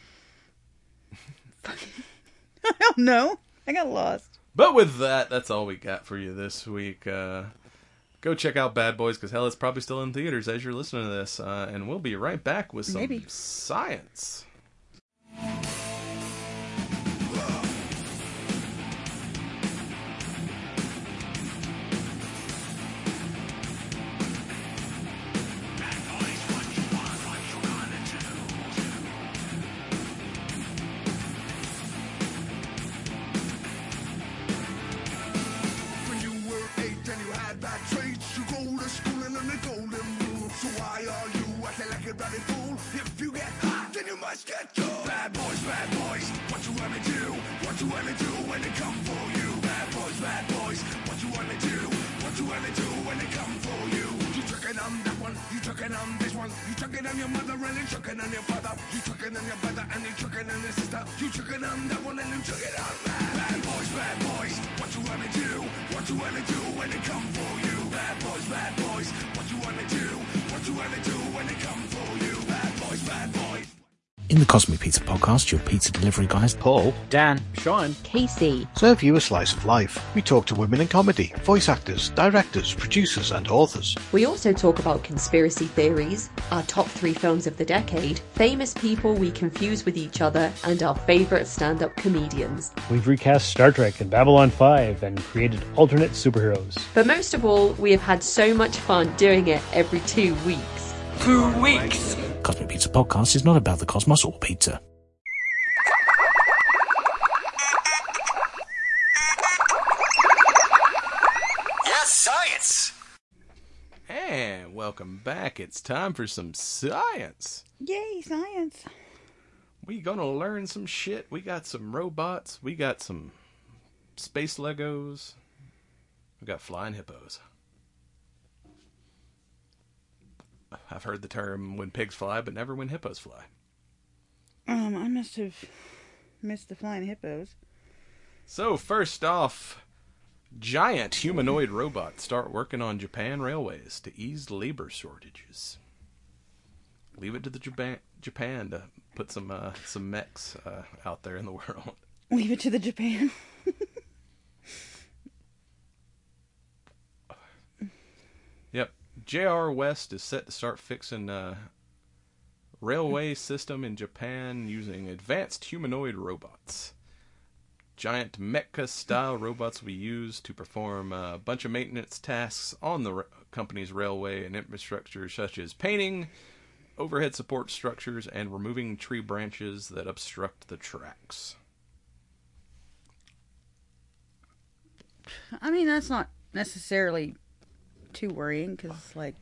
Speaker 5: I don't know. I got lost.
Speaker 2: But with that, that's all we got for you this week. Uh, go check out Bad Boys, because hell, it's probably still in theaters as you're listening to this. Uh, and we'll be right back with some
Speaker 5: Maybe.
Speaker 2: science.
Speaker 10: In the Cosmic Pizza Podcast, your pizza delivery guys, Paul,
Speaker 3: Dan, Sean,
Speaker 11: Casey,
Speaker 12: serve you a slice of life. We talk to women in comedy, voice actors, directors, producers, and authors.
Speaker 11: We also talk about conspiracy theories, our top three films of the decade, famous people we confuse with each other, and our favourite stand-up comedians.
Speaker 13: We've recast Star Trek and Babylon five and created alternate superheroes.
Speaker 11: But most of all, we have had so much fun doing it every two weeks.
Speaker 10: Two weeks! Cosmic Pizza Podcast is not about the cosmos or pizza.
Speaker 2: Yes, science! And welcome back. It's time for some science.
Speaker 5: Yay, science.
Speaker 2: We gonna learn some shit. We got some robots. We got some space Legos. We got flying hippos. I've heard the term when pigs fly, but never when hippos fly.
Speaker 5: Um, I must have missed the flying hippos.
Speaker 2: So, first off, giant humanoid robots start working on Japan railways to ease labor shortages. Leave it to the Japan, Japan to put some uh, some mechs uh, out there in the world.
Speaker 5: Leave it to the Japan.
Speaker 2: Yep. J R West is set to start fixing uh, railway system in Japan using advanced humanoid robots. Giant mecha-style robots will be used to perform a bunch of maintenance tasks on the r- company's railway and infrastructure, such as painting, overhead support structures, and removing tree branches that obstruct the tracks.
Speaker 5: I mean, that's not necessarily too worrying, because, like...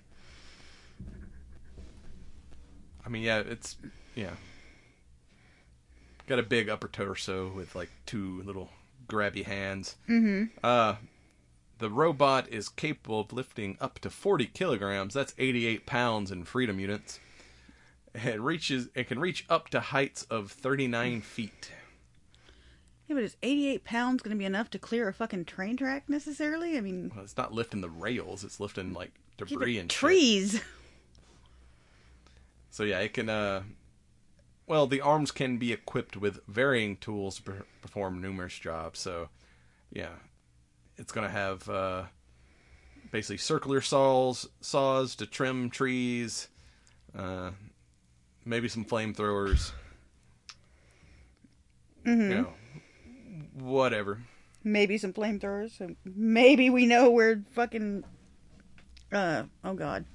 Speaker 2: I mean, yeah, it's... yeah. Got a big upper torso with, like, two little grabby hands.
Speaker 5: Mm-hmm.
Speaker 2: Uh, the robot is capable of lifting up to forty kilograms. That's eighty-eight pounds in freedom units. It reaches. It can reach up to heights of thirty-nine feet.
Speaker 5: Yeah, but is eighty-eight pounds going to be enough to clear a fucking train track, necessarily? I mean...
Speaker 2: Well, it's not lifting the rails. It's lifting, like, debris
Speaker 5: yeah,
Speaker 2: and
Speaker 5: trees.
Speaker 2: Shit. So, yeah, it can... uh Well, the arms can be equipped with varying tools to per- perform numerous jobs. So, yeah, it's going to have uh, basically circular saws, saws to trim trees, uh, maybe some flamethrowers.
Speaker 5: Mm-hmm.
Speaker 2: You know, whatever.
Speaker 5: Maybe some flamethrowers. So maybe we know where fucking... Uh, oh, God.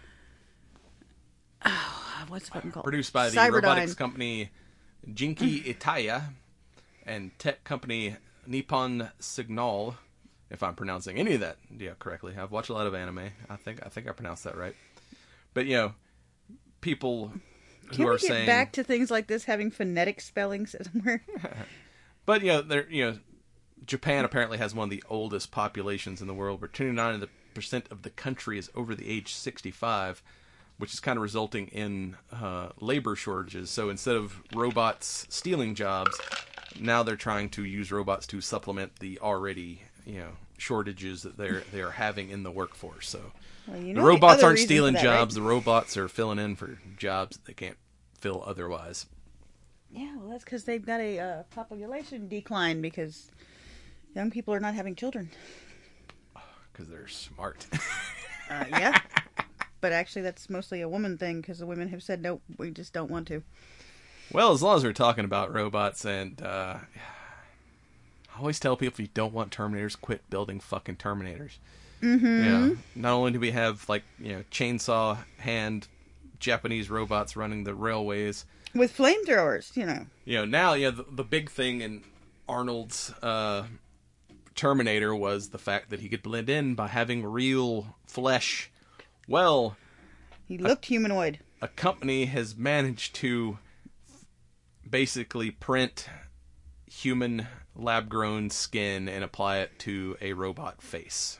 Speaker 5: Oh, what's the fucking called?
Speaker 2: Produced by the
Speaker 5: Cyberdyne.
Speaker 2: robotics company Jinki Itaya and tech company Nippon Signal, if I'm pronouncing any of that yeah correctly. I've watched a lot of anime. I think I think I pronounced that right. But you know, people who
Speaker 5: Can
Speaker 2: are
Speaker 5: we get
Speaker 2: saying
Speaker 5: back to things like this having phonetic spellings somewhere?
Speaker 2: But you know, there you know, Japan apparently has one of the oldest populations in the world, where twenty-nine percent of the country is over the age sixty-five. Which is kind of resulting in uh, labor shortages. So instead of robots stealing jobs, now they're trying to use robots to supplement the already, you know, shortages that they're they're having in the workforce. So
Speaker 5: well, you
Speaker 2: the
Speaker 5: know
Speaker 2: robots
Speaker 5: the
Speaker 2: aren't stealing
Speaker 5: that,
Speaker 2: jobs.
Speaker 5: Right?
Speaker 2: The robots are filling in for jobs that they can't fill otherwise.
Speaker 5: Yeah, well, that's because they've got a uh, population decline because young people are not having children.
Speaker 2: Because they're smart.
Speaker 5: uh, yeah. But actually, that's mostly a woman thing because the women have said, nope, we just don't want to.
Speaker 2: Well, as long as we're talking about robots, and uh, I always tell people if you don't want Terminators, quit building fucking Terminators.
Speaker 5: Mm-hmm.
Speaker 2: Yeah. Not only do we have, like, you know, chainsaw hand Japanese robots running the railways.
Speaker 5: With flamethrowers, you know.
Speaker 2: You know, now, yeah, the, the big thing in Arnold's uh, Terminator was the fact that he could blend in by having real flesh. Well,
Speaker 5: he looked a, humanoid.
Speaker 2: A company has managed to basically print human lab-grown skin and apply it to a robot face.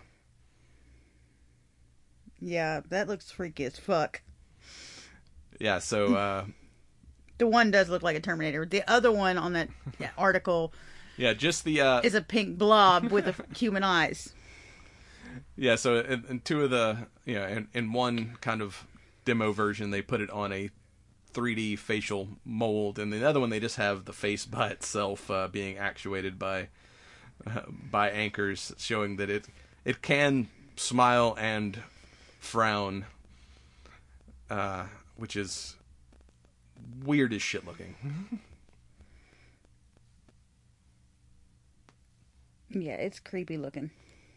Speaker 5: Yeah, that looks freaky as fuck.
Speaker 2: Yeah, so uh,
Speaker 5: the one does look like a Terminator. The other one on that article,
Speaker 2: yeah, just the uh,
Speaker 5: is a pink blob with a, human eyes.
Speaker 2: Yeah, so in, in two of the, you know, in, in one kind of demo version, they put it on a three D facial mold, and the other one they just have the face by itself uh, being actuated by uh, by anchors, showing that it it can smile and frown, uh, which is weird as shit looking.
Speaker 5: Yeah, it's creepy looking.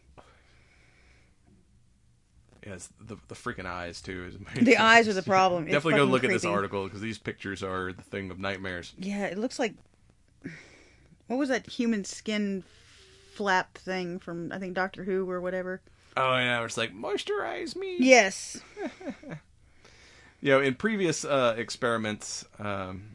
Speaker 2: Yeah, it's the the freaking eyes too.
Speaker 5: The eyes are the problem. It's
Speaker 2: Definitely go look
Speaker 5: creepy.
Speaker 2: at this article because these pictures are the thing of nightmares.
Speaker 5: Yeah, it looks like, what was that human skin flap thing from I think Doctor Who or whatever?
Speaker 2: Oh yeah, it's like moisturize me.
Speaker 5: Yes.
Speaker 2: You know, in previous uh, experiments um,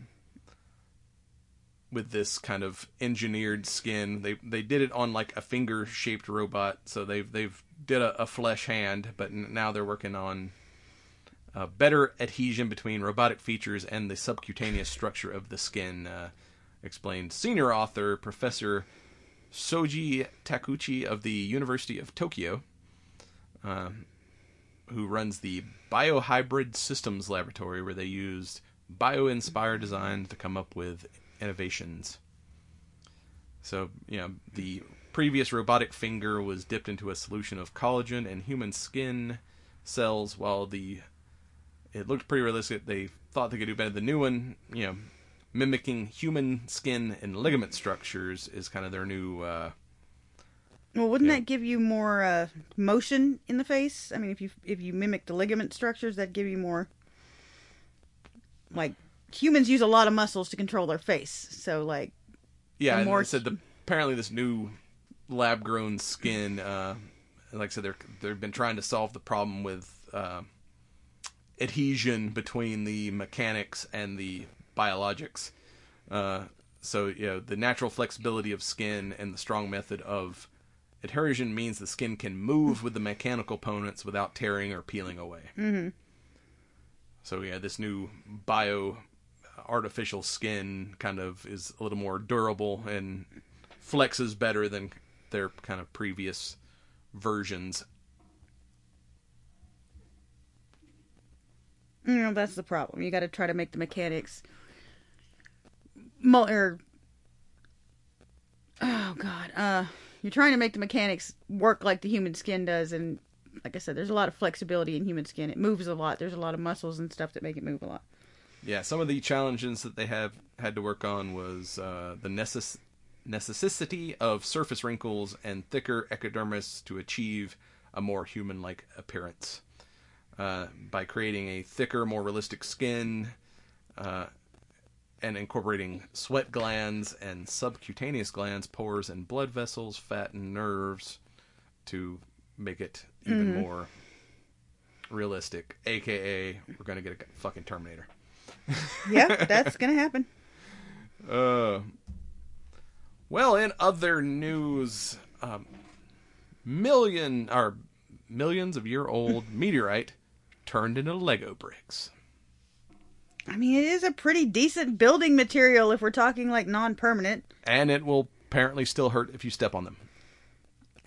Speaker 2: with this kind of engineered skin, they they did it on like a finger shaped robot. So they've they've did a, a flesh hand, but now they're working on uh, better adhesion between robotic features and the subcutaneous structure of the skin, uh, explained senior author Professor Soji Takuchi of the University of Tokyo, uh, who runs the Biohybrid Systems Laboratory, where they used bio-inspired design to come up with innovations. So, you know, the previous robotic finger was dipped into a solution of collagen and human skin cells, while the it looked pretty realistic. They thought they could do better. The new one, you know, mimicking human skin and ligament structures is kind of their new... Uh,
Speaker 5: well, wouldn't
Speaker 2: yeah.
Speaker 5: that give you more uh, motion in the face? I mean, if you if you mimic the ligament structures, that'd give you more... Like, humans use a lot of muscles to control their face, so, like...
Speaker 2: Yeah, and
Speaker 5: more...
Speaker 2: they said the, apparently this new lab-grown skin, uh, like I said, they're, they've been trying to solve the problem with uh, adhesion between the mechanics and the biologics. Uh, so, you know, the natural flexibility of skin and the strong method of adhesion means the skin can move with the mechanical components without tearing or peeling away.
Speaker 5: Mm-hmm.
Speaker 2: So, yeah, this new bio artificial skin kind of is a little more durable and flexes better than their kind of previous versions.
Speaker 5: You know, that's the problem. You got to try to make the mechanics... Mo- or, oh, God. Uh, you're trying to make the mechanics work like the human skin does, and like I said, there's a lot of flexibility in human skin. It moves a lot. There's a lot of muscles and stuff that make it move a lot.
Speaker 2: Yeah, some of the challenges that they have had to work on was uh, the necess- necessity of surface wrinkles and thicker epidermis to achieve a more human-like appearance. Uh, by creating a thicker, more realistic skin, uh, and incorporating sweat glands and subcutaneous glands, pores, and blood vessels, fat, and nerves to make it even
Speaker 5: Mm-hmm.
Speaker 2: more realistic. A K A, we're going to get a fucking Terminator.
Speaker 5: Yeah, that's going to happen.
Speaker 2: Uh, well, in other news, um, million or millions of year old meteorite turned into Lego bricks.
Speaker 5: I mean, it is a pretty decent building material if we're talking like non-permanent.
Speaker 2: And it will apparently still hurt if you step on them.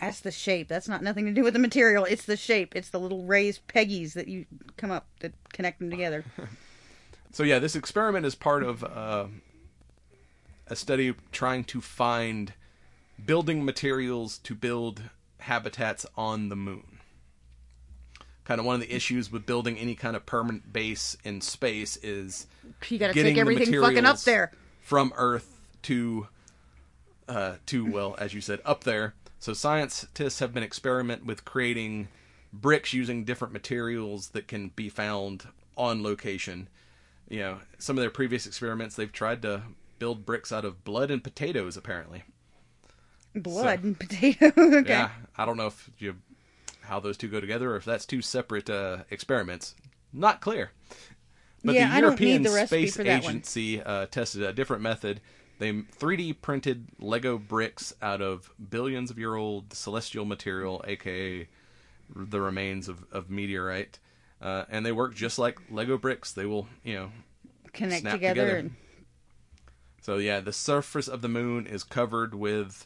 Speaker 5: That's the shape. That's not nothing to do with the material. It's the shape. It's the little raised peggies that you come up that connect them together.
Speaker 2: So yeah, this experiment is part of uh, a study trying to find building materials to build habitats on the moon. Kind of one of the issues with building any kind of permanent base in space is
Speaker 5: you gotta
Speaker 2: getting
Speaker 5: take everything
Speaker 2: the
Speaker 5: fucking up there
Speaker 2: from Earth to, uh, to well, as you said, up there. So scientists have been experimenting with creating bricks using different materials that can be found on location. You know, some of their previous experiments, they've tried to build bricks out of blood and potatoes, apparently.
Speaker 5: Blood
Speaker 2: so,
Speaker 5: and potato. Okay.
Speaker 2: Yeah, I don't know if you how those two go together or if that's two separate uh, experiments. Not clear. But
Speaker 5: yeah,
Speaker 2: the
Speaker 5: I don't
Speaker 2: European
Speaker 5: need the recipe
Speaker 2: Space
Speaker 5: for that
Speaker 2: Agency uh, tested a different method. They three D printed Lego bricks out of billions of year old celestial material, aka the remains of, of meteorite, uh, and they work just like Lego bricks. They will, you know,
Speaker 5: connect
Speaker 2: snap
Speaker 5: together.
Speaker 2: together.
Speaker 5: And...
Speaker 2: So yeah, the surface of the moon is covered with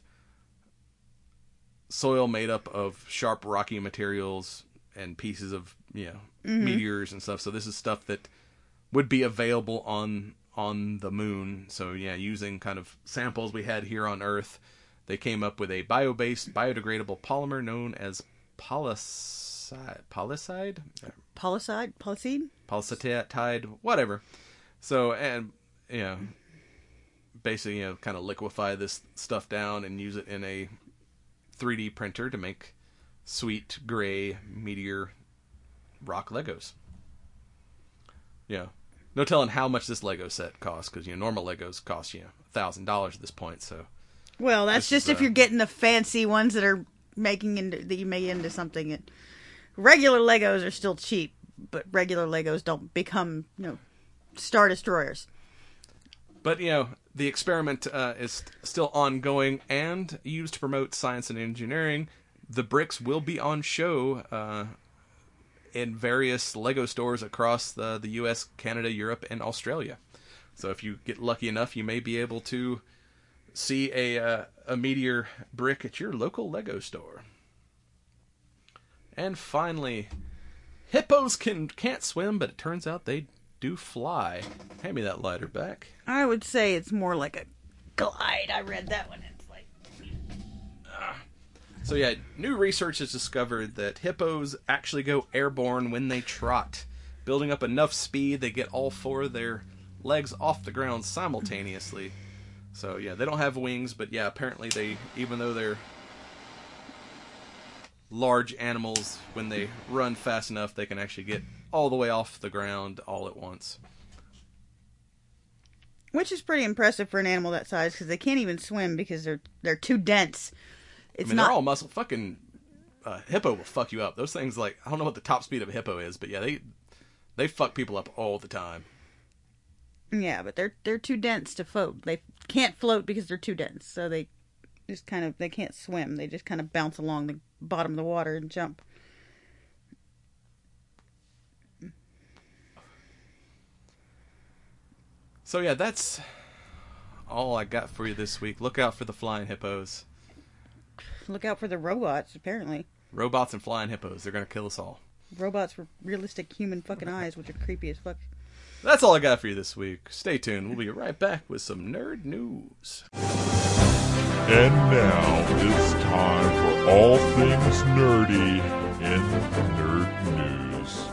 Speaker 2: soil made up of sharp rocky materials and pieces of, you know,
Speaker 5: Mm-hmm.
Speaker 2: meteors and stuff. So this is stuff that would be available on on the moon. So yeah, using kind of samples we had here on Earth, they came up with a bio-based biodegradable polymer known as polycide, polycide,
Speaker 5: Polycide, polycide,
Speaker 2: polycide, whatever. So and you know, basically you know kind of liquefy this stuff down and use it in a three D printer to make sweet gray meteor rock Legos. Yeah. No telling how much this Lego set costs, because, you know, normal Legos cost, you know, one thousand dollars at this point, so...
Speaker 5: Well, that's just
Speaker 2: is,
Speaker 5: if
Speaker 2: uh,
Speaker 5: you're getting the fancy ones that are making into, that you make into something. It, regular Legos are still cheap, but regular Legos don't become, you know, Star Destroyers.
Speaker 2: But, you know, the experiment uh, is still ongoing and used to promote science and engineering. The bricks will be on show uh, in various Lego stores across the, the U S, Canada, Europe, and Australia. So if you get lucky enough, you may be able to see a uh, a meteor brick at your local Lego store. And finally, hippos can, can't swim, but it turns out they do fly. Hand me that lighter back.
Speaker 5: I would say it's more like a glide. I read that one. It's like...
Speaker 2: So yeah, new research has discovered that hippos actually go airborne when they trot. Building up enough speed, they get all four of their legs off the ground simultaneously. So yeah, they don't have wings, but yeah, apparently they, even though they're large animals, when they run fast enough, they can actually get all the way off the ground all at once.
Speaker 5: Which is pretty impressive for an animal that size, because they can't even swim because they're they're too dense. It's
Speaker 2: I mean,
Speaker 5: not...
Speaker 2: they're all muscle. Fucking uh, hippo will fuck you up. Those things, like, I don't know what the top speed of a hippo is, but yeah, they they fuck people up all the time.
Speaker 5: Yeah, but they're they're too dense to float. They can't float because they're too dense. So they just kind of they can't swim. They just kind of bounce along the bottom of the water and jump.
Speaker 2: So yeah, that's all I got for you this week. Look out for the flying hippos.
Speaker 5: Look out for the robots, apparently.
Speaker 2: Robots and flying hippos. They're going to kill us all.
Speaker 5: Robots with realistic human fucking eyes, which are creepy as fuck.
Speaker 2: That's all I got for you this week. Stay tuned. We'll be right back with some nerd news.
Speaker 4: And now it's time for all things nerdy in nerd news.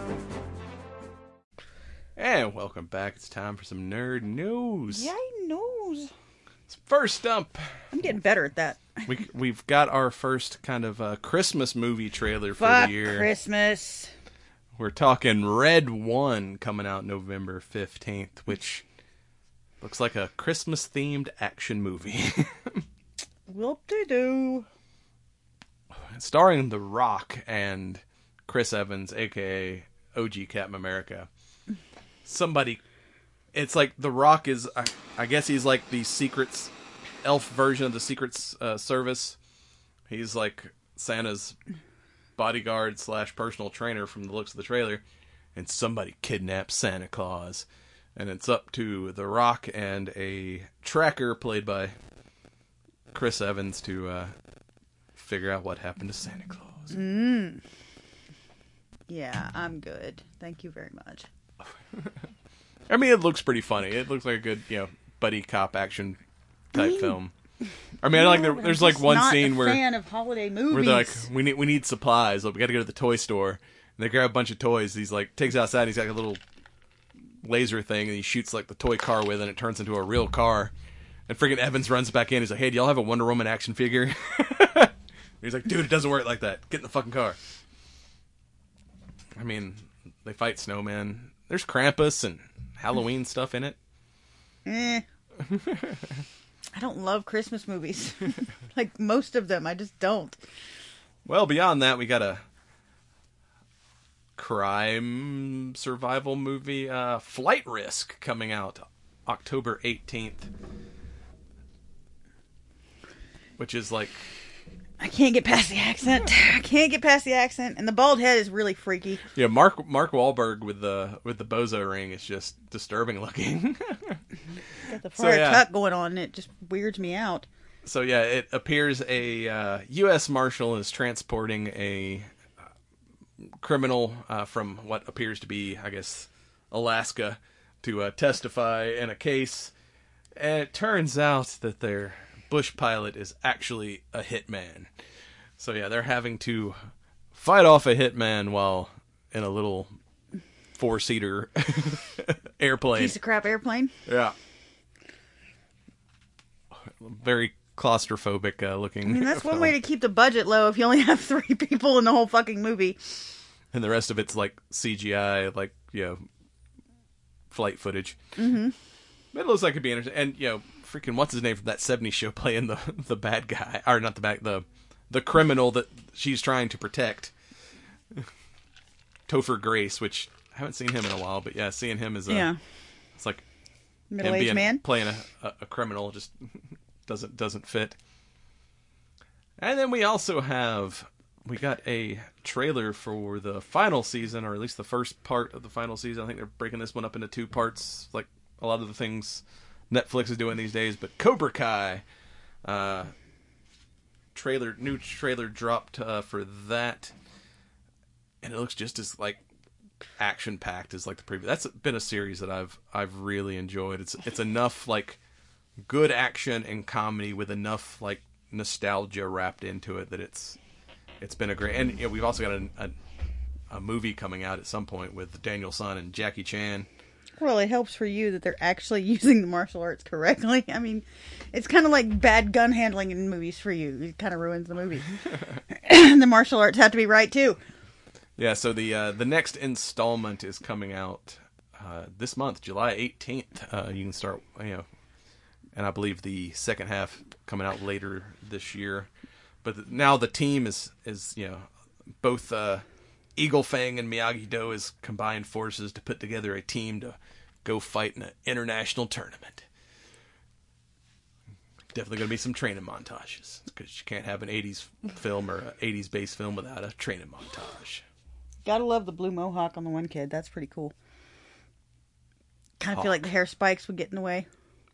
Speaker 2: And welcome back. It's time for some nerd news.
Speaker 5: Yay, news.
Speaker 2: First up,
Speaker 5: I'm getting better at that.
Speaker 2: we we've got our first kind of uh, Christmas movie trailer for
Speaker 5: Fuck
Speaker 2: the year.
Speaker 5: Christmas.
Speaker 2: We're talking Red One coming out November fifteenth, which looks like a Christmas themed action movie.
Speaker 5: Whoop-de-doo.
Speaker 2: Starring The Rock and Chris Evans, aka O G Captain America. Somebody, it's like The Rock is, I, I guess he's like the Secrets elf version of the Secret uh, Service. He's like Santa's bodyguard slash personal trainer from the looks of the trailer. And somebody kidnaps Santa Claus. And it's up to The Rock and a tracker played by Chris Evans to uh, figure out what happened to Santa Claus.
Speaker 5: Mm. Yeah, I'm good. Thank you very much.
Speaker 2: I mean, it looks pretty funny. It looks like a good, you know, buddy cop action type I mean, film. I mean, I like there, there's like one
Speaker 5: not
Speaker 2: scene
Speaker 5: a
Speaker 2: where
Speaker 5: fan of holiday movies.
Speaker 2: where they're like, we need we need supplies. Like, we got to go to the toy store. And they grab a bunch of toys. He's like takes it outside. And he's got like a little laser thing, and he shoots like the toy car with, it, and it turns into a real car. And freaking Evans runs back in. He's like, "Hey, do y'all have a Wonder Woman action figure?" He's like, "Dude, it doesn't work like that. Get in the fucking car." I mean, they fight snowmen. There's Krampus and Halloween stuff in it.
Speaker 5: Eh. I don't love Christmas movies. Like most of them, I just don't.
Speaker 2: Well, beyond that, we got a crime survival movie, uh, Flight Risk, coming out October eighteenth. Which is like...
Speaker 5: I can't get past the accent. I can't get past the accent, and the bald head is really freaky.
Speaker 2: Yeah, Mark Mark Wahlberg with the with the bozo ring is just disturbing looking.
Speaker 5: Got the Friar
Speaker 2: so, yeah.
Speaker 5: Tuck going on, and it just weirds me out.
Speaker 2: So yeah, it appears a uh, U S Marshal is transporting a uh, criminal uh, from what appears to be, I guess, Alaska to uh, testify in a case, and it turns out that their bush pilot is actually a hitman. So yeah, they're having to fight off a hitman while in a little four-seater airplane.
Speaker 5: Piece of crap airplane.
Speaker 2: Yeah. Very claustrophobic uh, looking.
Speaker 5: I mean, that's
Speaker 2: film.
Speaker 5: one way to keep the budget low if you only have three people in the whole fucking movie.
Speaker 2: And the rest of it's like C G I, like, you know, flight footage.
Speaker 5: Mm-hmm.
Speaker 2: It looks like it'd be interesting. And, you know, freaking what's his name from that seventies show playing the the bad guy, or not the bad, the the criminal that she's trying to protect. Topher Grace, which I haven't seen him in a while, but yeah, seeing him as a
Speaker 5: yeah.
Speaker 2: it's like
Speaker 5: middle-aged
Speaker 2: being,
Speaker 5: man
Speaker 2: playing a, a, a criminal just doesn't doesn't fit. And then we also have we got a trailer for the final season, or at least the first part of the final season. I think they're breaking this one up into two parts, like a lot of the things Netflix is doing these days. But Cobra Kai, uh, trailer, new trailer dropped uh, for that, and it looks just as like action packed as like the previous. That's been a series that I've I've really enjoyed. It's it's enough like good action and comedy with enough like nostalgia wrapped into it that it's it's been a great. And you know, we've also got a, a a movie coming out at some point with Daniel San and Jackie Chan.
Speaker 5: Well, it helps for you that they're actually using the martial arts correctly. I mean, it's kind of like bad gun handling in movies for you. It kind of ruins the movie. The martial arts have to be right, too.
Speaker 2: Yeah, so the uh, the next installment is coming out uh, this month, July eighteenth. Uh, you can start, you know, and I believe the second half coming out later this year. But now the team is, is you know, both... Uh, Eagle Fang and Miyagi-Do has combined forces to put together a team to go fight in an international tournament. Definitely going to be some training montages, because you can't have an eighties film or an eighties based film without a training montage.
Speaker 5: Gotta love the blue mohawk on the one kid. That's pretty cool. Kind of feel like the hair spikes would get in the way.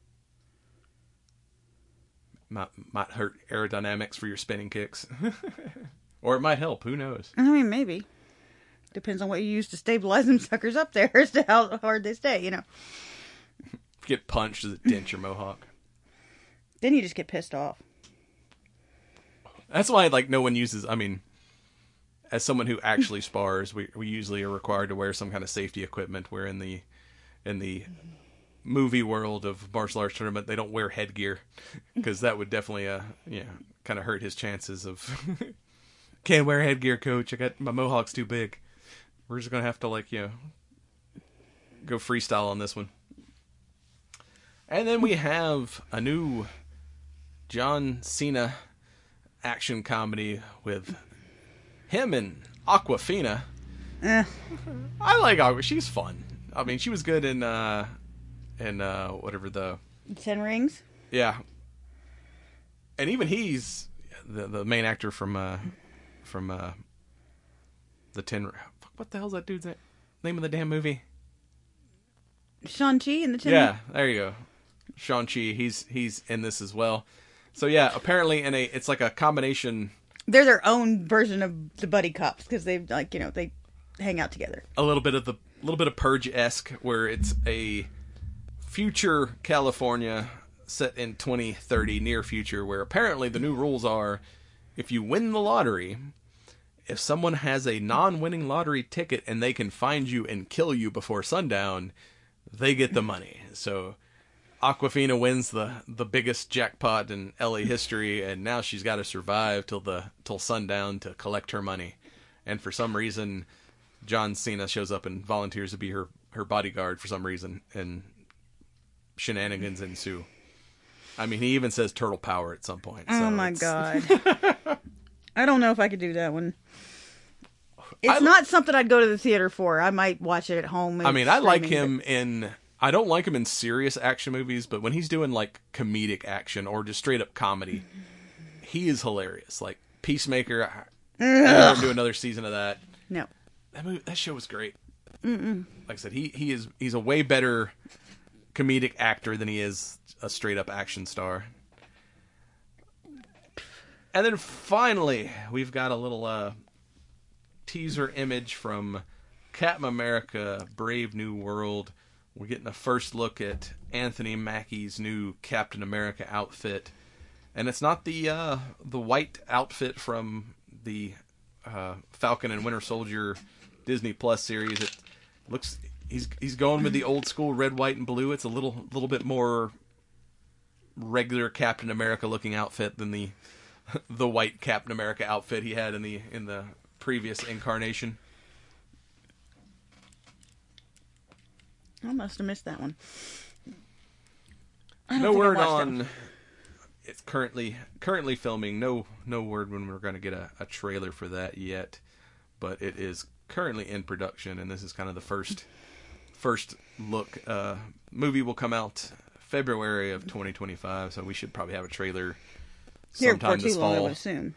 Speaker 2: Might, might hurt aerodynamics for your spinning kicks. Or it might help. Who knows?
Speaker 5: I mean, maybe. Depends on what you use to stabilize them suckers up there as to how hard they stay, you know.
Speaker 2: If you get punched, does it dent your mohawk?
Speaker 5: Then you just get pissed off.
Speaker 2: That's why, like, no one uses... I mean, as someone who actually spars, we we usually are required to wear some kind of safety equipment, where in the in the movie world of martial arts tournament, they don't wear headgear, because that would definitely, uh, yeah, kind of hurt his chances of... Can't wear headgear, coach. I got my mohawk's too big. We're just gonna have to, like, you know, go freestyle on this one. And then we have a new John Cena action comedy with him and Awkwafina.
Speaker 5: Eh.
Speaker 2: I like Aqua. She's fun. I mean, she was good in uh, in uh, whatever the
Speaker 5: Ten Rings.
Speaker 2: Yeah. And even he's the the main actor from. Uh, From uh, the ten... What the hell's that dude's name of the damn movie?
Speaker 5: Shang-Chi in the ten...
Speaker 2: Yeah, there you go. Shang-Chi, he's he's in this as well. So yeah, apparently in a... It's like a combination
Speaker 5: They're their own version of the buddy cops because they like you know they hang out together.
Speaker 2: A little bit of the a little bit of Purge-esque, where it's a future California set in twenty thirty, near future, where apparently the new rules are if you win the lottery, if someone has a non-winning lottery ticket and they can find you and kill you before sundown, they get the money. So Awkwafina wins the, the biggest jackpot in L A history, and now she's got to survive till the till sundown to collect her money. And for some reason, John Cena shows up and volunteers to be her, her bodyguard for some reason, and shenanigans ensue. I mean, he even says turtle power at some point. So
Speaker 5: oh my
Speaker 2: it's...
Speaker 5: god. I don't know if I could do that one. It's
Speaker 2: I...
Speaker 5: not something I'd go to the theater for. I might watch it at home.
Speaker 2: I mean, I like him but... in... I don't like him in serious action movies, but when he's doing, like, comedic action or just straight-up comedy, he is hilarious. Like, Peacemaker, I never do another season of that.
Speaker 5: No.
Speaker 2: That movie, that show was great.
Speaker 5: Mm-mm.
Speaker 2: Like I said, he, he is he's a way better comedic actor than he is a straight-up action star. And then finally, we've got a little uh, teaser image from Captain America Brave New World. We're getting a first look at Anthony Mackie's new Captain America outfit. And it's not the uh, the white outfit from the uh, Falcon and Winter Soldier Disney Plus series. It looks he's he's going with the old school red, white, and blue. It's a little little bit more regular Captain America looking outfit than the the white Captain America outfit he had in the in the previous incarnation.
Speaker 5: I must have missed that one.
Speaker 2: No word on. It's currently currently filming. No no word when we're going to get a, a trailer for that yet, but it is currently in production, and this is kind of the first first look. Uh, movie will come out February of twenty twenty-five, so we should probably have a trailer sometime this fall.
Speaker 5: I would assume.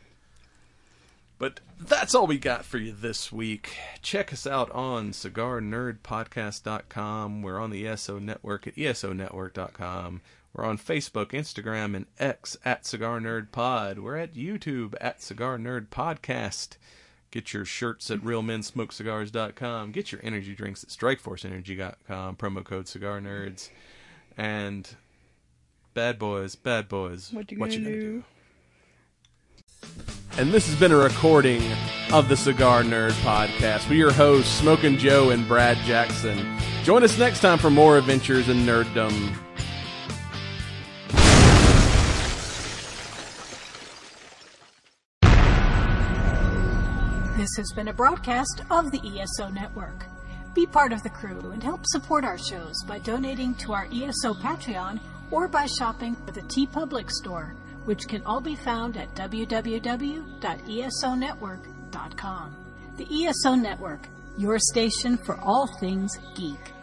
Speaker 2: But that's all we got for you this week. Check us out on cigar nerd podcast dot com. We're on the E S O Network at E S O network dot com. We're on Facebook, Instagram, and X at Cigar Nerd Pod. We're at YouTube at Cigar Nerd Podcast. Get your shirts at real men smoke cigars dot com. Get your energy drinks at strike force energy dot com. Promo code Cigar Nerds. And bad boys, bad boys,
Speaker 5: what you
Speaker 2: what
Speaker 5: gonna,
Speaker 2: you gonna
Speaker 5: do?
Speaker 2: do? And this has been a recording of the Cigar Nerd Podcast. We're your hosts, Smokin' Joe and Brad Jackson. Join us next time for more adventures in nerddom.
Speaker 1: This has been a broadcast of the E S O Network. Be part of the crew and help support our shows by donating to our E S O Patreon or by shopping at the TeePublic store, which can all be found at w w w dot e s o network dot com. The E S O Network, your station for all things geek.